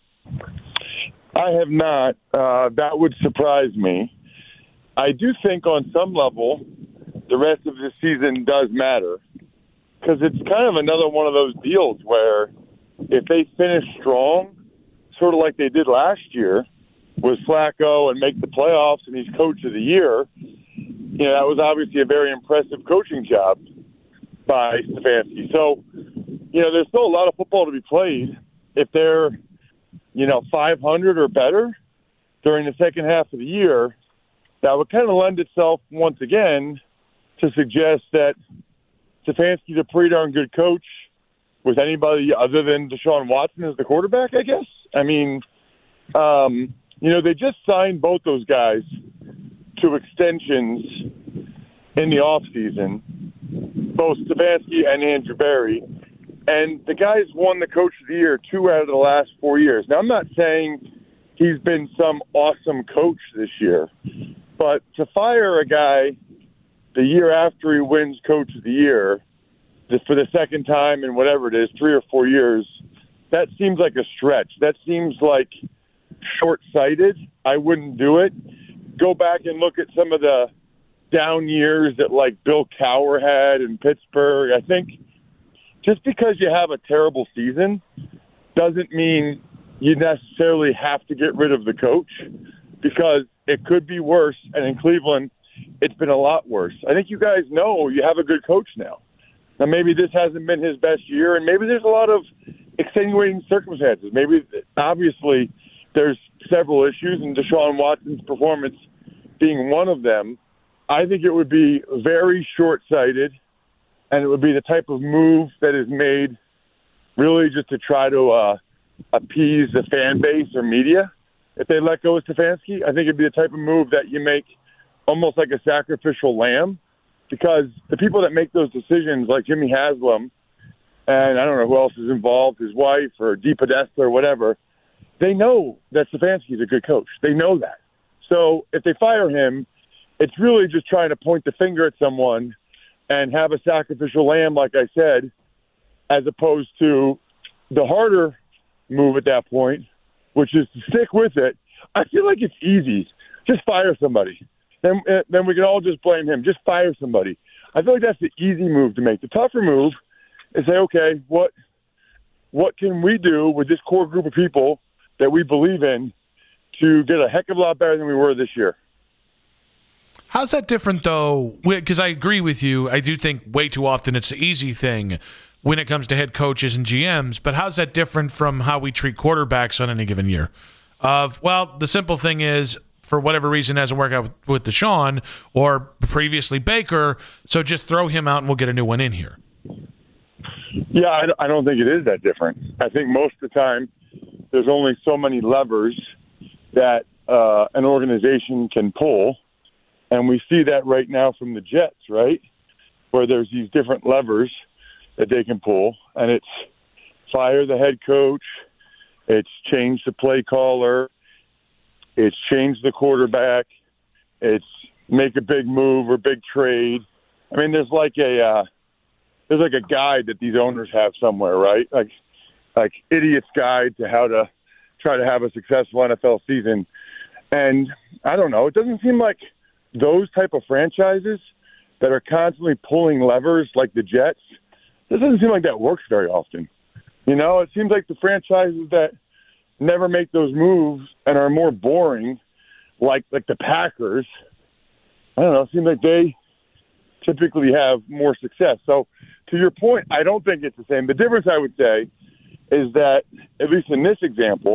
I have not. That would surprise me. I do think on some level the rest of the season does matter because it's kind of another one of those deals where if they finish strong, sort of like they did last year, with Flacco and make the playoffs and he's coach of the year, that was obviously a very impressive coaching job by Stefanski. So, there's still a lot of football to be played. If they're, 500 or better during the second half of the year, that would kind of lend itself once again to suggest that Stefanski's a pretty darn good coach with anybody other than Deshaun Watson as the quarterback, I guess. I mean, they just signed both those guys to extensions in the offseason, both Stefanski and Andrew Berry. And the guys won the Coach of the Year 2 out of the last 4 years. Now, I'm not saying he's been some awesome coach this year, but to fire a guy the year after he wins Coach of the Year for the second time in whatever it is, 3 or 4 years, that seems like a stretch. That seems like short-sighted. I wouldn't do it. Go back and look at some of the down years that like Bill Cowher had in Pittsburgh. I think just because you have a terrible season doesn't mean you necessarily have to get rid of the coach because it could be worse. And in Cleveland, it's been a lot worse. I think you guys know you have a good coach now. Now, maybe this hasn't been his best year, and maybe there's a lot of extenuating circumstances. Maybe, obviously, there's several issues, and Deshaun Watson's performance being one of them. I think it would be very short-sighted, and it would be the type of move that is made really just to try to appease the fan base or media. If they let go of Stefanski, I think it'd be the type of move that you make almost like a sacrificial lamb, because the people that make those decisions, like Jimmy Haslam, and I don't know who else is involved, his wife or Dee Podesta or whatever, they know that Stefanski is a good coach. They know that. So if they fire him, it's really just trying to point the finger at someone and have a sacrificial lamb, like I said, as opposed to the harder move at that point, which is to stick with it. I feel like it's easy. Just fire somebody. Then we can all just blame him. Just fire somebody. I feel like that's the easy move to make. The tougher move is say, okay, what can we do with this core group of people that we believe in to get a heck of a lot better than we were this year? How's that different, though? Because I agree with you. I do think way too often it's the easy thing when it comes to head coaches and GMs. But how's that different from how we treat quarterbacks on any given year? of, well, the simple thing is, for whatever reason, it hasn't worked out with Deshaun or previously Baker, so just throw him out and we'll get a new one in here? Yeah, I don't think it is that different. I think most of the time there's only so many levers that an organization can pull, and we see that right now from the Jets, right, where there's these different levers that they can pull, and it's fire the head coach, it's change the play caller, it's change the quarterback, it's make a big move or big trade. I mean, there's like a guide that these owners have somewhere, right? Like idiot's guide to how to try to have a successful NFL season. And I don't know, it doesn't seem like those type of franchises that are constantly pulling levers like the Jets, it doesn't seem like that works very often. You know, it seems like the franchises that never make those moves and are more boring, like the Packers, I don't know, it seems like they typically have more success. So to your point, I don't think it's the same. The difference, I would say, is that, at least in this example,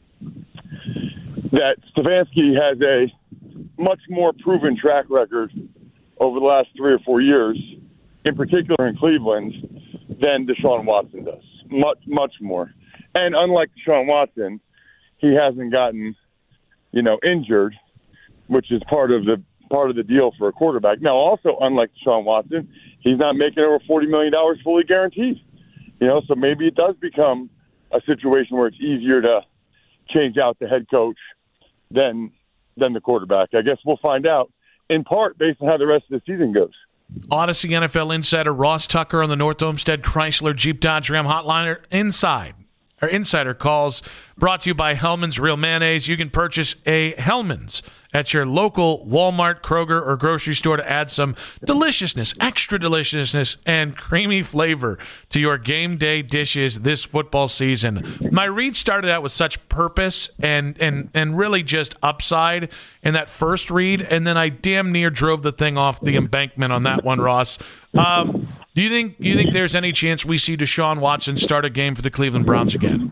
that Stefanski has a much more proven track record over the last 3 or 4 years, in particular in Cleveland, than Deshaun Watson does. Much more. And unlike Deshaun Watson, he hasn't gotten, injured, which is part of the deal for a quarterback. Now, also, unlike Deshaun Watson, he's not making over $40 million fully guaranteed. So maybe it does become a situation where it's easier to change out the head coach than the quarterback. I guess we'll find out, in part based on how the rest of the season goes. Odyssey NFL insider Ross Tucker on the North Olmsted Chrysler Jeep Dodge Ram Hotline Insider calls, brought to you by Hellman's Real Mayonnaise. You can purchase a Hellman's at your local Walmart, Kroger, or grocery store to add some deliciousness, extra deliciousness, and creamy flavor to your game day dishes this football season. My read started out with such purpose and really just upside in that first read, and then I damn near drove the thing off the embankment on that one, Ross. Do you think there's any chance we see Deshaun Watson start a game for the Cleveland Browns again?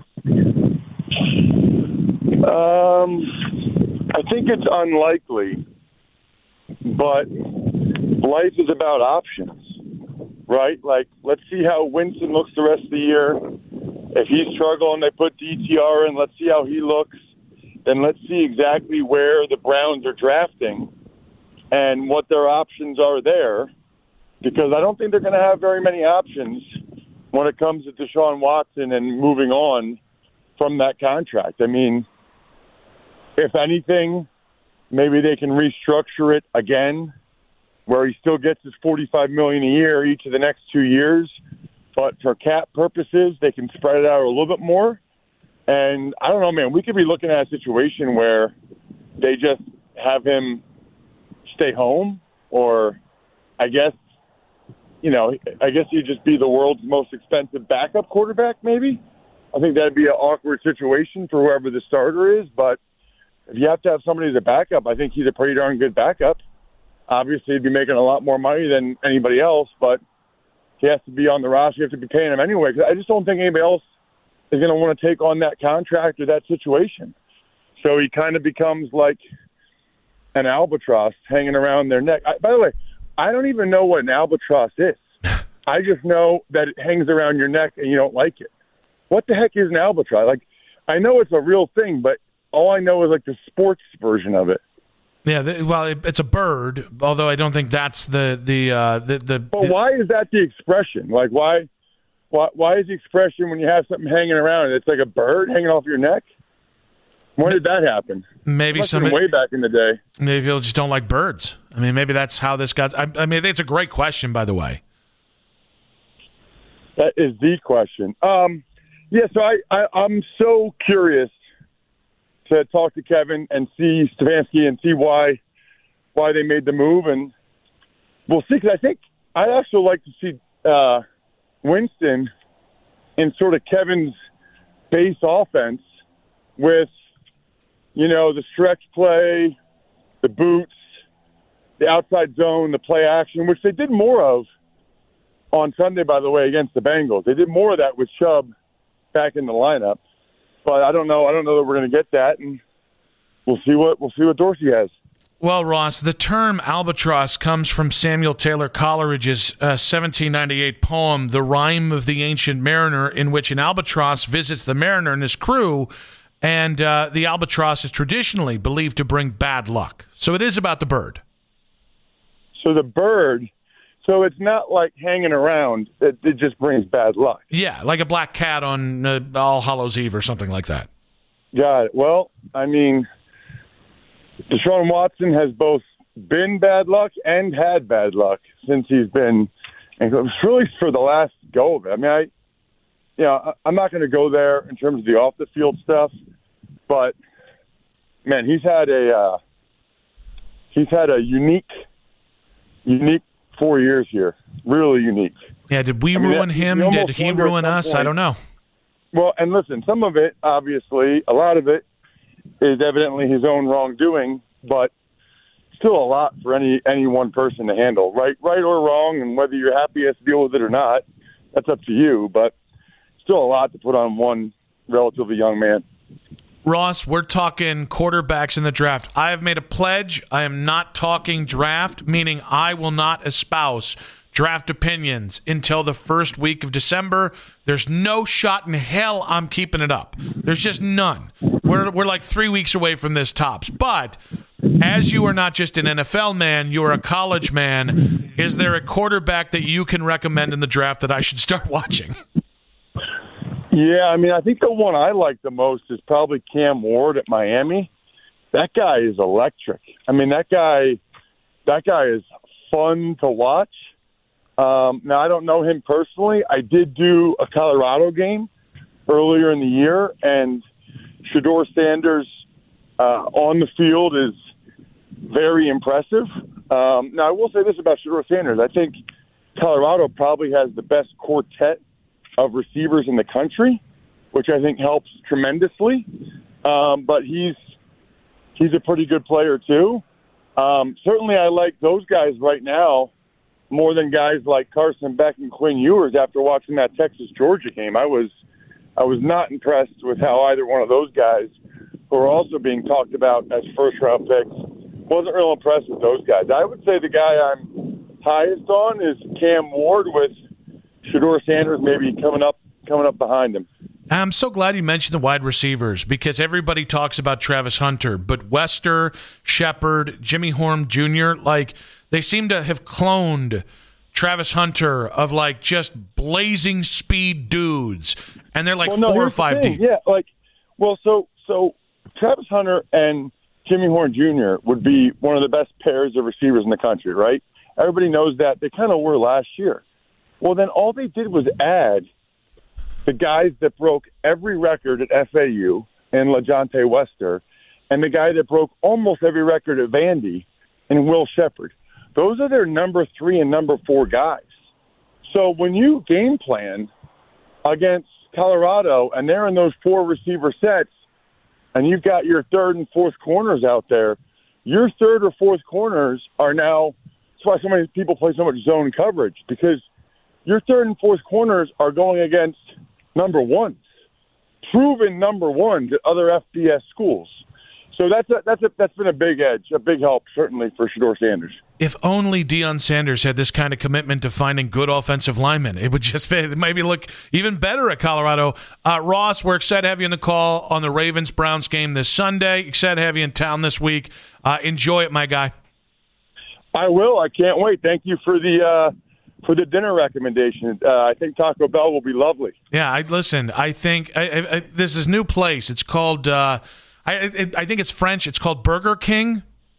I think it's unlikely, but life is about options, right? Like, let's see how Winston looks the rest of the year. If he's struggling, they put DTR in. Let's see how he looks. Then let's see exactly where the Browns are drafting and what their options are there, because I don't think they're going to have very many options when it comes to Deshaun Watson and moving on from that contract. I mean, if anything, maybe they can restructure it again where he still gets his $45 million a year each of the next 2 years. But for cap purposes, they can spread it out a little bit more. And I don't know, man, we could be looking at a situation where they just have him stay home, or I guess he'd just be the world's most expensive backup quarterback, maybe. I think that'd be an awkward situation for whoever the starter is, but if you have to have somebody as a backup, I think he's a pretty darn good backup. Obviously, he'd be making a lot more money than anybody else, but he has to be on the roster. You have to be paying him anyway. I just don't think anybody else is going to want to take on that contract or that situation. So he kind of becomes like an albatross hanging around their neck. By the way, I don't even know what an albatross is. I just know that it hangs around your neck and you don't like it. What the heck is an albatross? Like, I know it's a real thing, but all I know is like the sports version of it. Yeah, it's a bird, although I don't think that's the. But why is that the expression? Like, why is the expression when you have something hanging around? It's like a bird hanging off your neck. When did that happen? Maybe way back in the day. Maybe people just don't like birds. I mean, maybe that's how this got. I mean, I think it's a great question, by the way. That is the question. Yeah, so I'm so curious to talk to Kevin and see Stefanski and see why they made the move, and we'll see. Because I think I'd also like to see Winston in sort of Kevin's base offense with, the stretch play, the boots, the outside zone, the play action, which they did more of on Sunday, by the way, against the Bengals. They did more of that with Chubb back in the lineup. But I don't know. I don't know that we're going to get that, and we'll see what Dorsey has. Well, Ross, the term albatross comes from Samuel Taylor Coleridge's 1798 poem, The Rime of the Ancient Mariner, in which an albatross visits the mariner and his crew, and the albatross is traditionally believed to bring bad luck. So it is about the bird. So the bird, so it's not like hanging around. It just brings bad luck. Yeah, like a black cat on All Hallows Eve or something like that. Got it. Well, I mean, Deshaun Watson has both been bad luck and had bad luck since he's been, and it was really for the last go of it. I mean, I'm not going to go there in terms of the off the field stuff, but man, he's had a unique 4 years here, really unique. Yeah, did we ruin him? Did he ruin us? I don't know. Well, and listen, some of it, obviously, a lot of it is evidently his own wrongdoing, but still a lot for any one person to handle, right or wrong, and whether you're happy to deal with it or not, that's up to you, but still a lot to put on one relatively young man. Ross, we're talking quarterbacks in the draft. I have made a pledge. I am not talking draft, meaning I will not espouse draft opinions until the first week of December. There's no shot in hell I'm keeping it up. There's just none. We're like 3 weeks away from this tops. But as you are not just an NFL man, you are a college man. Is there a quarterback that you can recommend in the draft that I should start watching? Yeah, I mean, I think the one I like the most is probably Cam Ward at Miami. That guy is electric. I mean, that guy is fun to watch. Now, I don't know him personally. I did do a Colorado game earlier in the year, and Shedeur Sanders on the field is very impressive. Now, I will say this about Shedeur Sanders. I think Colorado probably has the best quartet of receivers in the country, which I think helps tremendously. But he's a pretty good player, too. Certainly, I like those guys right now more than guys like Carson Beck and Quinn Ewers after watching that Texas-Georgia game. I was not impressed with how either one of those guys, who are also being talked about as first-round picks, wasn't real impressed with those guys. I would say the guy I'm highest on is Cam Ward, with Shedeur Sanders maybe coming up behind him. I'm so glad you mentioned the wide receivers, because everybody talks about Travis Hunter, but Wester, Shepard, Jimmy Horn Jr., like, they seem to have cloned Travis Hunter of like just blazing speed dudes, and they're like 4 or 5 deep. Yeah, so Travis Hunter and Jimmy Horn Jr. would be one of the best pairs of receivers in the country, right? Everybody knows that. They kind of were last year. Well, then all they did was add the guys that broke every record at FAU and LaJohntay Wester, and the guy that broke almost every record at Vandy and Will Shepard. Those are their number 3 and number 4 guys. So when you game plan against Colorado and they're in those 4 receiver sets, and you've got your 3rd and 4th corners out there, your 3rd or 4th corners are now – that's why so many people play so much zone coverage, because your 3rd and 4th corners are going against number 1s, proven number 1s at other FBS schools. So that's been a big edge, a big help, certainly, for Shedeur Sanders. If only Deion Sanders had this kind of commitment to finding good offensive linemen, it would just maybe look even better at Colorado. Ross, we're excited to have you on the call on the Ravens-Browns game this Sunday. Excited to have you in town this week. Enjoy it, my guy. I will. I can't wait. Thank you for the dinner recommendation. I think Taco Bell will be lovely. Yeah, I think this is new place. It's called I think it's French. It's called Burger King.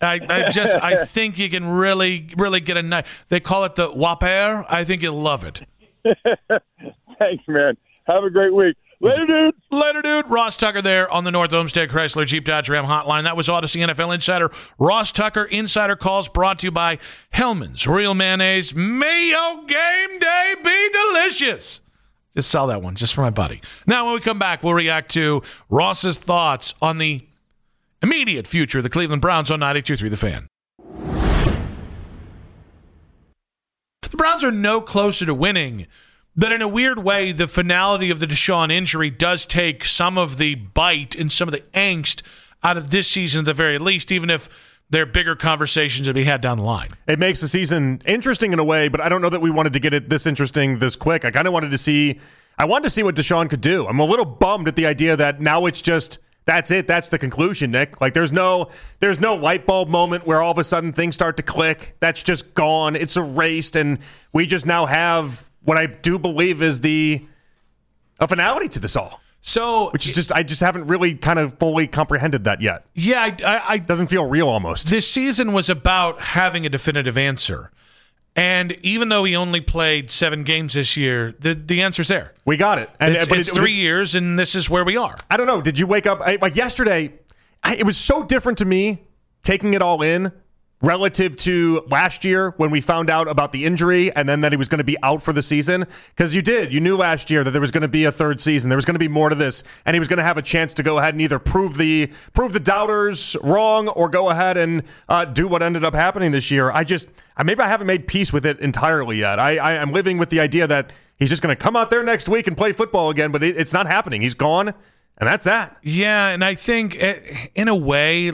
I think you can really get a nice. They call it the Whopper. I think you'll love it. Thanks, man. Have a great week. Later, dude. Later, dude. Ross Tucker there on the North Olmsted Chrysler Jeep Dodge Ram hotline. That was Odyssey NFL Insider. Ross Tucker Insider Calls brought to you by Hellman's Real Mayonnaise. May your game day be delicious. Just sell that one just for my buddy. Now, when we come back, we'll react to Ross's thoughts on the immediate future of the Cleveland Browns on 92.3 The Fan. The Browns are no closer to winning, But in a weird way, the finality of the Deshaun injury does take some of the bite and some of the angst out of this season at the very least, even if there are bigger conversations to be had down the line. It makes the season interesting in a way, but I don't know that we wanted to get it this interesting this quick. I kind of wanted to see what Deshaun could do. I'm a little bummed at the idea that now it's just, that's it. That's the conclusion, Nick. Like there's no light bulb moment where all of a sudden things start to click. That's just gone. It's erased, and we just now have what I do believe is a finality to this all. So, which is just, I just haven't really kind of fully comprehended that yet. Yeah, I doesn't feel real almost. This season was about having a definitive answer. And even though he only played 7 games this year, the answer's there. We got it. And it's 3 years, and this is where we are. I don't know. Did you wake up? Like yesterday, it was so different to me taking it all in relative to last year when we found out about the injury and then that he was going to be out for the season. Because you knew last year that there was going to be a third season. There was going to be more to this, and he was going to have a chance to go ahead and either prove the doubters wrong or go ahead and do what ended up happening this year. Maybe I haven't made peace with it entirely yet. I'm living with the idea that he's just going to come out there next week and play football again, but it's not happening. He's gone, and that's that. Yeah, and I think in a way,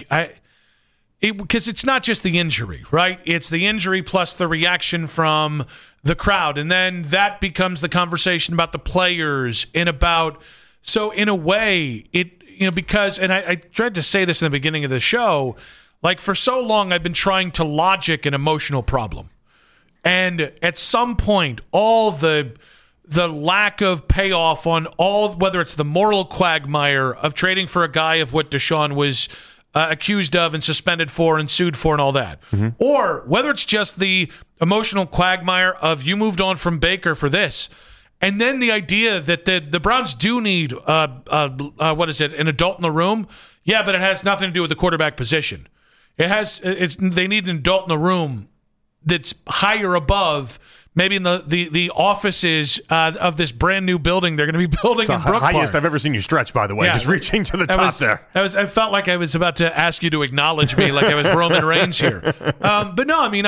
because it's not just the injury, right? It's the injury plus the reaction from the crowd. And then that becomes the conversation about the players and about, so in a way, because, and I tried to say this in the beginning of the show, like for so long, I've been trying to logic an emotional problem. And at some point, all the lack of payoff on whether it's the moral quagmire of trading for a guy of what Deshaun was accused of and suspended for and sued for and all that. Mm-hmm. Or whether it's just the emotional quagmire of you moved on from Baker for this. And then the idea that the Browns do need, an adult in the room. Yeah, but it has nothing to do with the quarterback position. They need an adult in the room that's higher above maybe in the offices of this brand new building they're going to be building in Brook Park. It's the highest I've ever seen you stretch, by the way, just reaching to the top there. I felt like I was about to ask you to acknowledge me like I was Roman Reigns here. But no, I mean,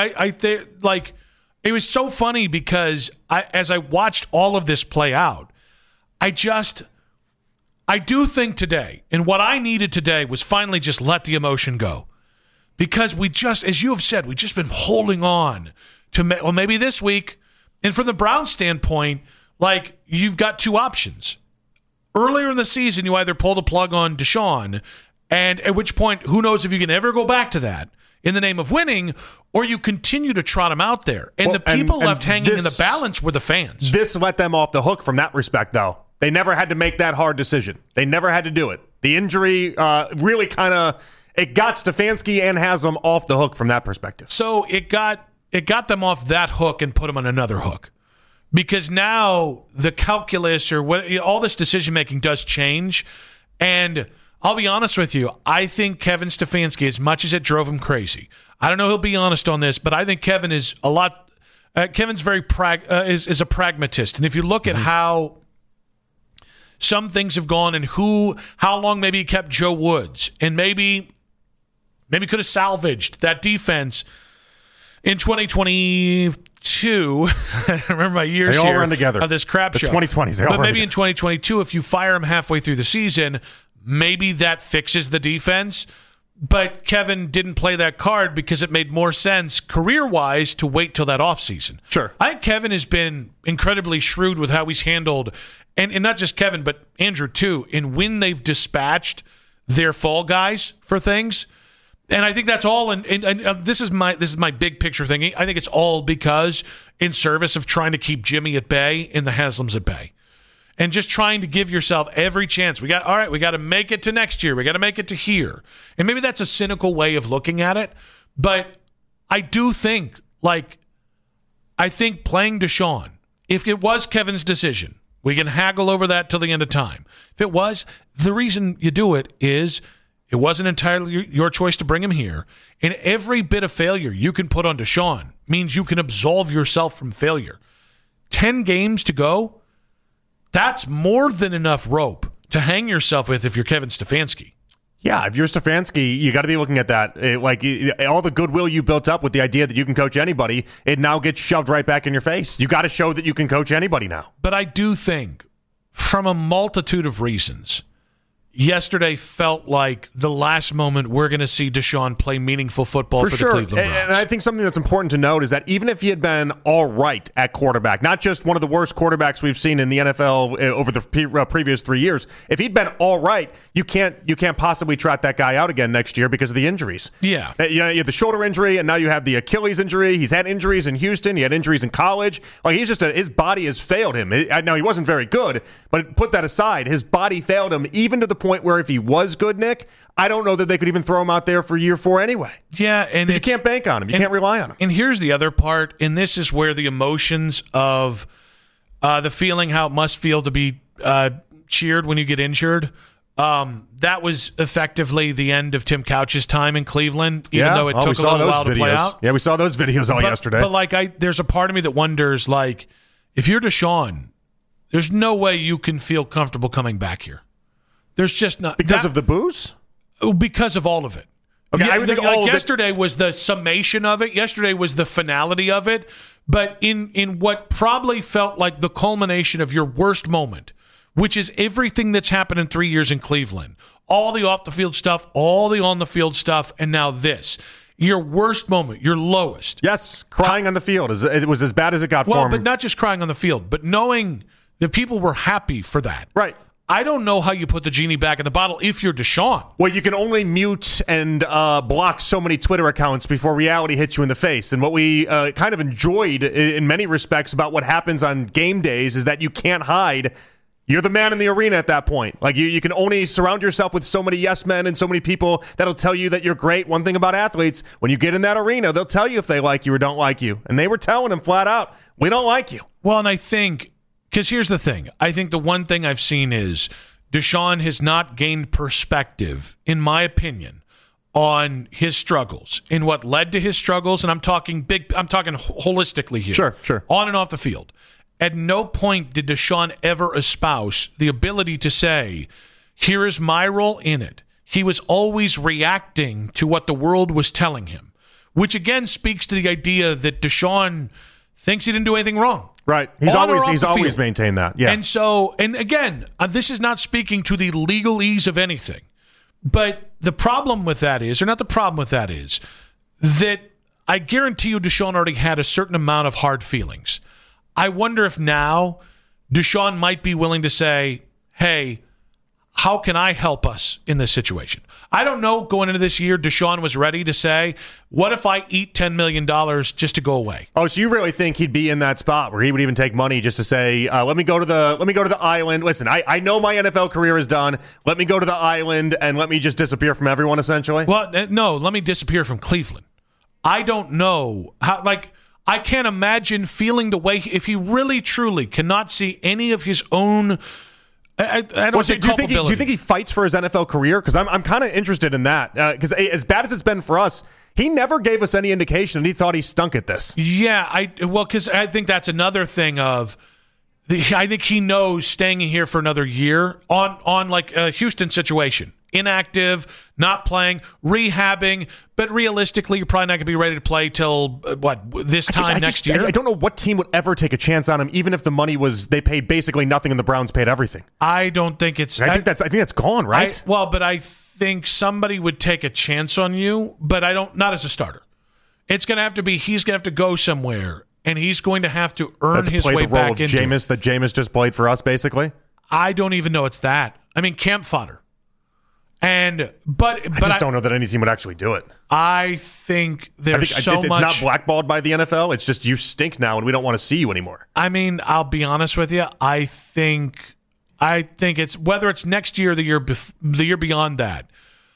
it was so funny because as I watched all of this play out, I do think today, and what I needed today was finally just let the emotion go. Because we just, as you have said, we've just been holding on to, maybe this week. And from the Browns standpoint, like, you've got 2 options. Earlier in the season, you either pull the plug on Deshaun, and at which point, who knows if you can ever go back to that in the name of winning, or you continue to trot him out there. And the people left hanging in the balance were the fans. This let them off the hook from that respect, though. They never had to make that hard decision. They never had to do it. The injury really kind of... It got Stefanski and Haslam off the hook from that perspective. So it got them off that hook and put them on another hook. Because now the calculus or all this decision-making does change. And I'll be honest with you, I think Kevin Stefanski, as much as it drove him crazy, I don't know he'll be honest on this, but I think Kevin is Kevin's very is a pragmatist. And if you look at how some things have gone and how long maybe he kept Joe Woods and maybe could have salvaged that defense in 2022. I remember my years they all here run together. Of this crap show. The 2020s. But maybe in 2022, if you fire him halfway through the season, maybe that fixes the defense. But Kevin didn't play that card because it made more sense career-wise to wait till that offseason. Sure. I think Kevin has been incredibly shrewd with how he's handled, and not just Kevin, but Andrew too, in when they've dispatched their fall guys for things. And I think that's all, and this is my big picture thing. I think it's all because in service of trying to keep Jimmy at bay and the Haslams at bay. And just trying to give yourself every chance. We got to make it to next year. We got to make it to here. And maybe that's a cynical way of looking at it. But I do think, I think playing Deshaun, if it was Kevin's decision, we can haggle over that till the end of time. If it was, the reason you do it is it wasn't entirely your choice to bring him here. And every bit of failure you can put on Deshaun means you can absolve yourself from failure. 10 games to go. That's more than enough rope to hang yourself with if you're Kevin Stefanski. Yeah, if you're Stefanski, you got to be looking at that. All the goodwill you built up with the idea that you can coach anybody, it now gets shoved right back in your face. You got to show that you can coach anybody now. But I do think, from a multitude of reasons, yesterday felt like the last moment we're going to see Deshaun play meaningful football for the Cleveland Browns. And I think something that's important to note is that even if he had been all right at quarterback, not just one of the worst quarterbacks we've seen in the NFL over the previous 3 years, if he'd been all right, you can't possibly trot that guy out again next year because of the injuries. Yeah. You have the shoulder injury, and now you have the Achilles injury. He's had injuries in Houston. He had injuries in college. He's just his body has failed him. Now, he wasn't very good, but put that aside. His body failed him even to the point where if he was good, Nick, I don't know that they could even throw him out there for year 4 anyway. Yeah, and you can't bank on him. You can't rely on him. And here's the other part, and this is where the emotions of the feeling how it must feel to be cheered when you get injured, that was effectively the end of Tim Couch's time in Cleveland, even though it took a little while to play out. Yeah, we saw those videos yesterday. But there's a part of me that wonders, if you're Deshaun, there's no way you can feel comfortable coming back here. There's just not. Because of the booze? Because of all of it. Okay, I would think yesterday was the summation of it. Yesterday was the finality of it. But in what probably felt like the culmination of your worst moment, which is everything that's happened in 3 years in Cleveland, all the off-the-field stuff, all the on-the-field stuff, and now this. Your worst moment, your lowest. Yes, crying on the field. It was as bad as it got for him. Well, but not just crying on the field, but knowing that people were happy for that. Right. I don't know how you put the genie back in the bottle if you're Deshaun. Well, you can only mute and block so many Twitter accounts before reality hits you in the face. And what we kind of enjoyed in many respects about what happens on game days is that you can't hide. You're the man in the arena at that point. You can only surround yourself with so many yes men and so many people that'll tell you that you're great. One thing about athletes, when you get in that arena, they'll tell you if they like you or don't like you. And they were telling him flat out, we don't like you. Well, and I think... Because here's the thing. I think the one thing I've seen is Deshaun has not gained perspective, in my opinion, on his struggles, in what led to his struggles. And I'm talking holistically here. Sure. On and off the field. At no point did Deshaun ever espouse the ability to say, here is my role in it. He was always reacting to what the world was telling him, which again speaks to the idea that Deshaun thinks he didn't do anything wrong. Right. He's always maintained that. Yeah. And again, this is not speaking to the legalese of anything. But the problem with that is, or not the problem with that is, that I guarantee you Deshaun already had a certain amount of hard feelings. I wonder if now Deshaun might be willing to say, hey, how can I help us in this situation? I don't know, going into this year, Deshaun was ready to say, what if I eat $10 million just to go away? Oh, so you really think he'd be in that spot where he would even take money just to say, let me go to the island. Listen, I know my NFL career is done. Let me go to the island and let me just disappear from everyone, essentially? Well, no, let me disappear from Cleveland. I don't know how, I can't imagine feeling the way, if he really, truly cannot see any of his own... I don't say culpability. Do you think he fights for his NFL career? Because I'm kind of interested in that. Because as bad as it's been for us, he never gave us any indication that he thought he stunk at this. Yeah, because I think that's another thing of... I think he knows staying here for another year on like a Houston situation. Inactive, not playing, rehabbing, but realistically, you're probably not going to be ready to play till, this time next year? I don't know what team would ever take a chance on him, even if the money was, they paid basically nothing and the Browns paid everything. I don't think it's... I think that's gone, right? But I think somebody would take a chance on you, but not as a starter. It's going to have to be, he's going to have to go somewhere, and he's going to have to earn his way back into Jameis that Jameis just played for us, basically? I don't even know it's that. I mean, camp fodder. But I just don't know that any team would actually do it. I think it's not blackballed by the NFL. It's just you stink now, and we don't want to see you anymore. I mean, I'll be honest with you. I think it's whether it's next year or the year beyond that.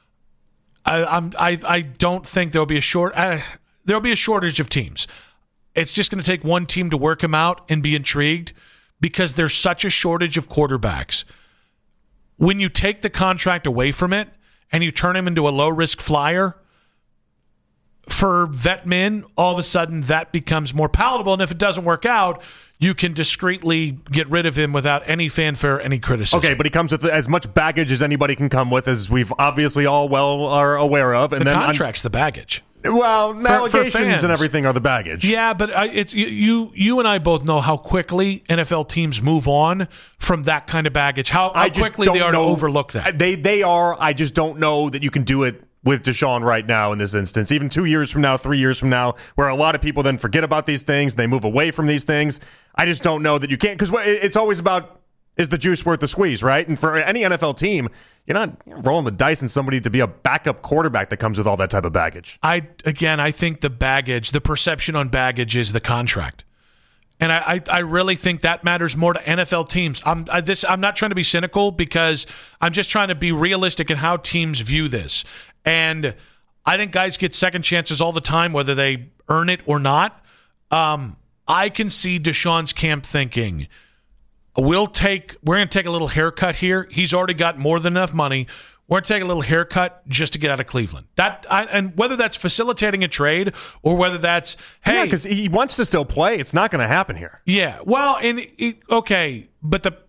I don't think there'll be a shortage of teams. It's just going to take one team to work him out and be intrigued because there's such a shortage of quarterbacks. When you take the contract away from it and you turn him into a low-risk flyer, for vet men, all of a sudden that becomes more palatable. And if it doesn't work out, you can discreetly get rid of him without any fanfare, any criticism. Okay, but he comes with as much baggage as anybody can come with, as we've obviously all well are aware of. And the then contract's the baggage. Well, allegations fans and everything are the baggage. Yeah, but it's you and I both know how quickly NFL teams move on from that kind of baggage. How quickly they are to overlook that. They are. I just don't know that you can do it with Deshaun right now in this instance. Even 2 years from now, 3 years from now, where a lot of people then forget about these things, they move away from these things. I just don't know that you can't, because it's always about, is the juice worth the squeeze, right? And for any NFL team, you're not rolling the dice on somebody to be a backup quarterback that comes with all that type of baggage. I think the baggage, the perception on baggage is the contract. And I really think that matters more to NFL teams. I'm not trying to be cynical, because I'm just trying to be realistic in how teams view this. And I think guys get second chances all the time, whether they earn it or not. I can see Deshaun's camp thinking, we're going to take a little haircut here. He's already got more than enough money. We're going to take a little haircut just to get out of Cleveland. And whether that's facilitating a trade or whether that's, hey. Yeah, because he wants to still play. It's not going to happen here. Yeah. Well, but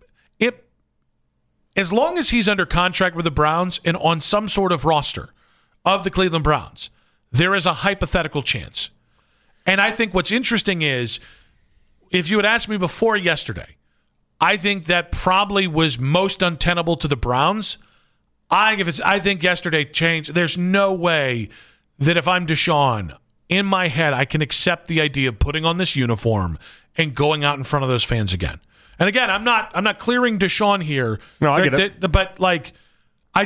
as long as he's under contract with the Browns and on some sort of roster of the Cleveland Browns, there is a hypothetical chance. And I think what's interesting is, if you had asked me before yesterday, I think that probably was most untenable to the Browns. I think yesterday changed. There's no way that if I'm Deshaun, in my head, I can accept the idea of putting on this uniform and going out in front of those fans again. And again, I'm not clearing Deshaun here. No, I get it. But like, I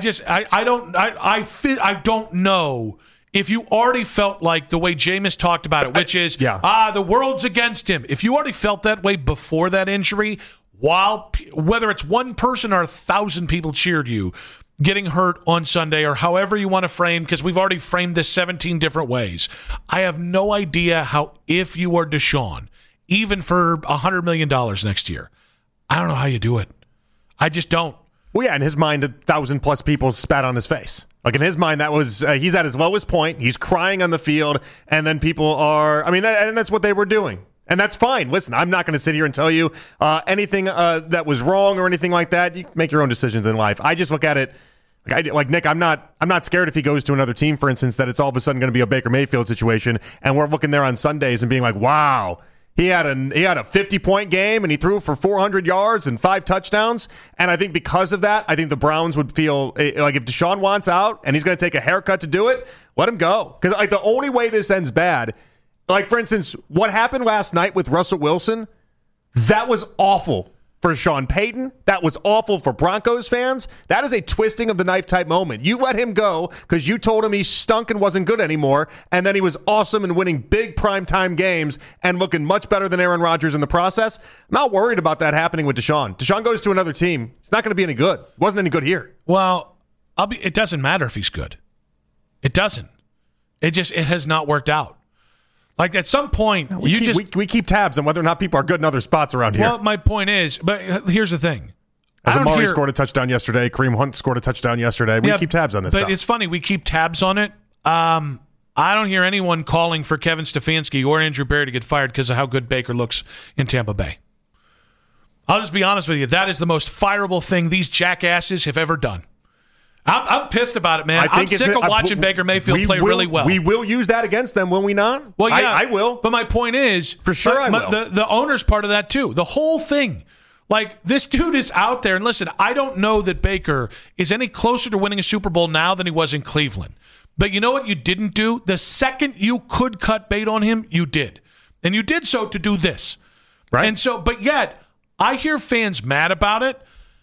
don't know if you already felt like the way Jameis talked about it, which is, the world's against him. If you already felt that way before that injury, whether it's one person or 1,000 people cheered you getting hurt on Sunday, or however you want to frame, because we've already framed this 17 different ways. I have no idea how, if you are Deshaun, even for $100 million next year, I don't know how you do it. I just don't. Well, yeah, in his mind, 1,000+ people spat on his face. Like, in his mind, that was he's at his lowest point. He's crying on the field, and then people are. I mean, and that's what they were doing, and that's fine. Listen, I'm not going to sit here and tell you anything that was wrong or anything like that. You make your own decisions in life. I just look at it like Nick. I'm not scared if he goes to another team, for instance, that it's all of a sudden going to be a Baker Mayfield situation, and we're looking there on Sundays and being like, wow. He had a 50-point game, and he threw for 400 yards and 5 touchdowns. And I think because of that, I think the Browns would feel like if Deshaun wants out and he's going to take a haircut to do it, let him go. Because like the only way this ends bad, like for instance, what happened last night with Russell Wilson, that was awful for Sean Payton. That was awful for Broncos fans. That is a twisting of the knife type moment. You let him go because you told him he stunk and wasn't good anymore, and then he was awesome and winning big primetime games and looking much better than Aaron Rodgers in the process. I'm not worried about that happening with Deshaun. Deshaun goes to another team. It's not going to be any good. It wasn't any good here. Well, it doesn't matter if he's good. It doesn't. It has not worked out. Like at some point, we keep tabs on whether or not people are good in other spots around here. Well, my point is, but here's the thing. Amari scored a touchdown yesterday. Kareem Hunt scored a touchdown yesterday. We keep tabs on this stuff. But it's funny. We keep tabs on it. I don't hear anyone calling for Kevin Stefanski or Andrew Berry to get fired because of how good Baker looks in Tampa Bay. I'll just be honest with you. That is the most fireable thing these jackasses have ever done. I'm pissed about it, man. I'm sick of watching Baker Mayfield play really well. We will use that against them, will we not? Well, yeah, I will. But my point is, for sure, I will. The owner's part of that too. The whole thing, like this dude is out there. And listen, I don't know that Baker is any closer to winning a Super Bowl now than he was in Cleveland. But you know what you didn't do? The second you could cut bait on him, you did, and you did so to do this, right? And so, but yet, I hear fans mad about it,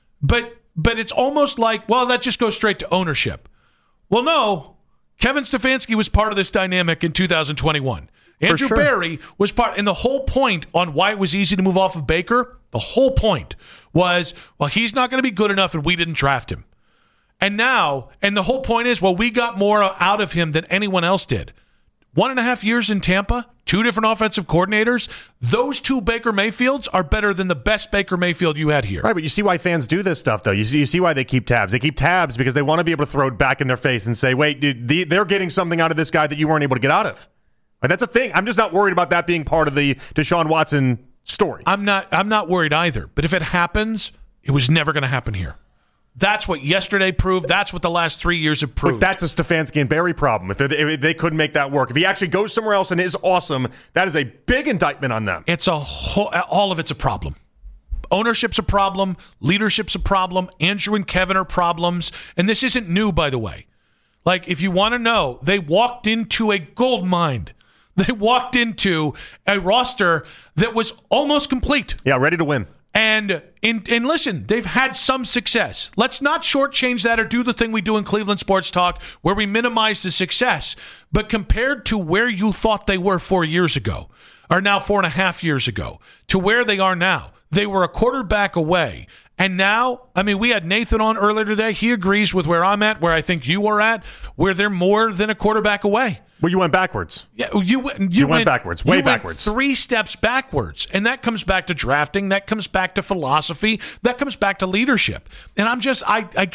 But it's almost like, well, that just goes straight to ownership. Well, no. Kevin Stefanski was part of this dynamic in 2021. Andrew Berry was part, and the whole point on why it was easy to move off of Baker, the whole point was, well, he's not going to be good enough and we didn't draft him. And now, and the whole point is, well, we got more out of him than anyone else did. 1.5 years in Tampa, 2 different offensive coordinators. Those 2 Baker Mayfields are better than the best Baker Mayfield you had here. Right, but you see why fans do this stuff, though. You see why they keep tabs. They keep tabs because they want to be able to throw it back in their face and say, wait, dude, they're getting something out of this guy that you weren't able to get out of. Right, that's a thing. I'm just not worried about that being part of the Deshaun Watson story. I'm not worried either. But if it happens, it was never going to happen here. That's what yesterday proved. That's what the last 3 years have proved. But that's a Stefanski and Barry problem. If they couldn't make that work. If he actually goes somewhere else and is awesome, that is a big indictment on them. It's all of it's a problem. Ownership's a problem. Leadership's a problem. Andrew and Kevin are problems. And this isn't new, by the way. Like, if you want to know, they walked into a gold mine. They walked into a roster that was almost complete. Yeah, ready to win. And listen, they've had some success. Let's not shortchange that or do the thing we do in Cleveland Sports Talk where we minimize the success. But compared to where you thought they were 4 years ago, or now 4.5 years ago, to where they are now, they were a quarterback away. And now, I mean, we had Nathan on earlier today. He agrees with where I'm at, where I think you are at, where they're more than a quarterback away. Well, you went backwards. Yeah, you went backwards, way backwards. 3 steps backwards. And that comes back to drafting. That comes back to philosophy. That comes back to leadership. And I'm just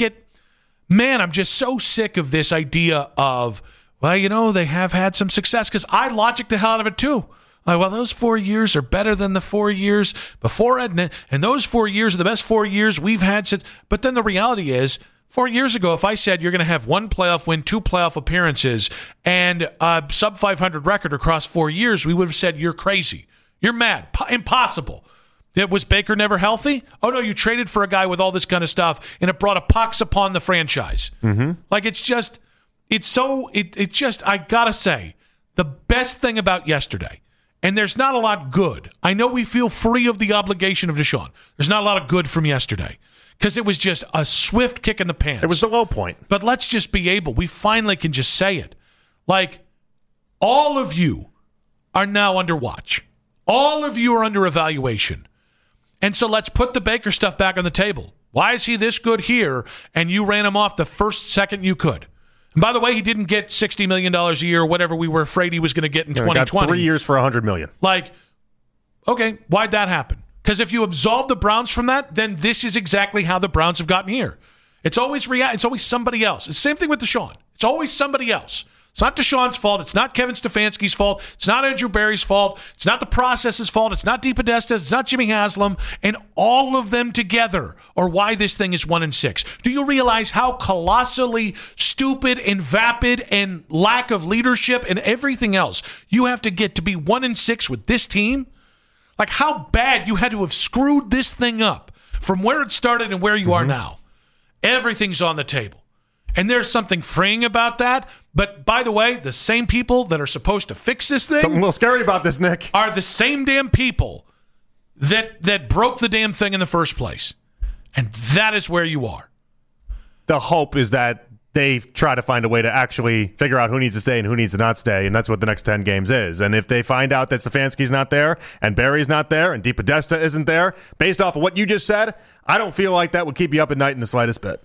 so sick of this idea of, well, they have had some success, because I logic the hell out of it too. Like, well, those 4 years are better than the 4 years before Edna, and those 4 years are the best 4 years we've had since. But then the reality is, 4 years ago, if I said you're going to have 1 playoff win, 2 playoff appearances, and a sub 500 record across 4 years, we would have said you're crazy. You're mad. Impossible. Was Baker never healthy? Oh, no, you traded for a guy with all this kind of stuff, and it brought a pox upon the franchise. Mm-hmm. Like, I got to say, the best thing about yesterday, and there's not a lot good. I know we feel free of the obligation of Deshaun. There's not a lot of good from yesterday, because it was just a swift kick in the pants. It was the low point. But let's just be able, we finally can just say it. Like, all of you are now under watch. All of you are under evaluation. And so let's put the Baker stuff back on the table. Why is he this good here, and you ran him off the first second you could? And by the way, he didn't get $60 million a year or whatever we were afraid he was going to get in 2020. Got 3 years for $100 million. Like, okay, why'd that happen? Because if you absolve the Browns from that, then this is exactly how the Browns have gotten here. It's always somebody else. It's the same thing with Deshaun. It's always somebody else. It's not Deshaun's fault. It's not Kevin Stefanski's fault. It's not Andrew Berry's fault. It's not the process's fault. It's not DePodesta. It's not Jimmy Haslam. And all of them together are why this thing is 1-6. Do you realize how colossally stupid and vapid and lack of leadership and everything else you have to get to be 1-6 with this team? Like, how bad you had to have screwed this thing up from where it started and where you are now. Everything's on the table. And there's something freeing about that. But by the way, the same people that are supposed to fix this thing, something a little scary about this, Nick, are the same damn people that broke the damn thing in the first place. And that is where you are. The hope is that they try to find a way to actually figure out who needs to stay and who needs to not stay, and that's what the next 10 games is. And if they find out that Stefanski's not there, and Barry's not there, and DePodesta isn't there, based off of what you just said, I don't feel like that would keep you up at night in the slightest bit.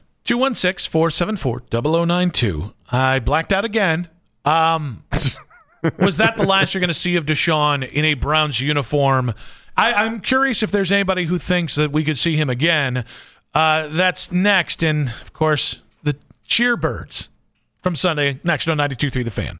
216-474-0092. I blacked out again. Was that the last you're going to see of Deshaun in a Browns uniform? I'm curious if there's anybody who thinks that we could see him again. That's next, and, of course, the Cheerbirds from Sunday, next on 92.3 The Fan.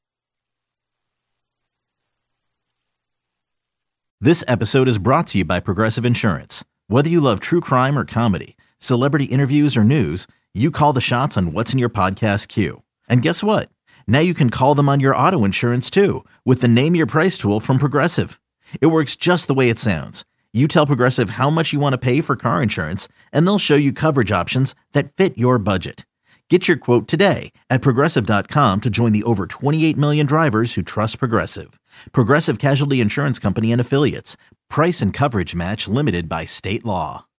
This episode is brought to you by Progressive Insurance. Whether you love true crime or comedy, celebrity interviews or news, you call the shots on what's in your podcast queue. And guess what? Now you can call them on your auto insurance too with the Name Your Price tool from Progressive. It works just the way it sounds. You tell Progressive how much you want to pay for car insurance, and they'll show you coverage options that fit your budget. Get your quote today at Progressive.com to join the over 28 million drivers who trust Progressive. Progressive Casualty Insurance Company and Affiliates. Price and coverage match limited by state law.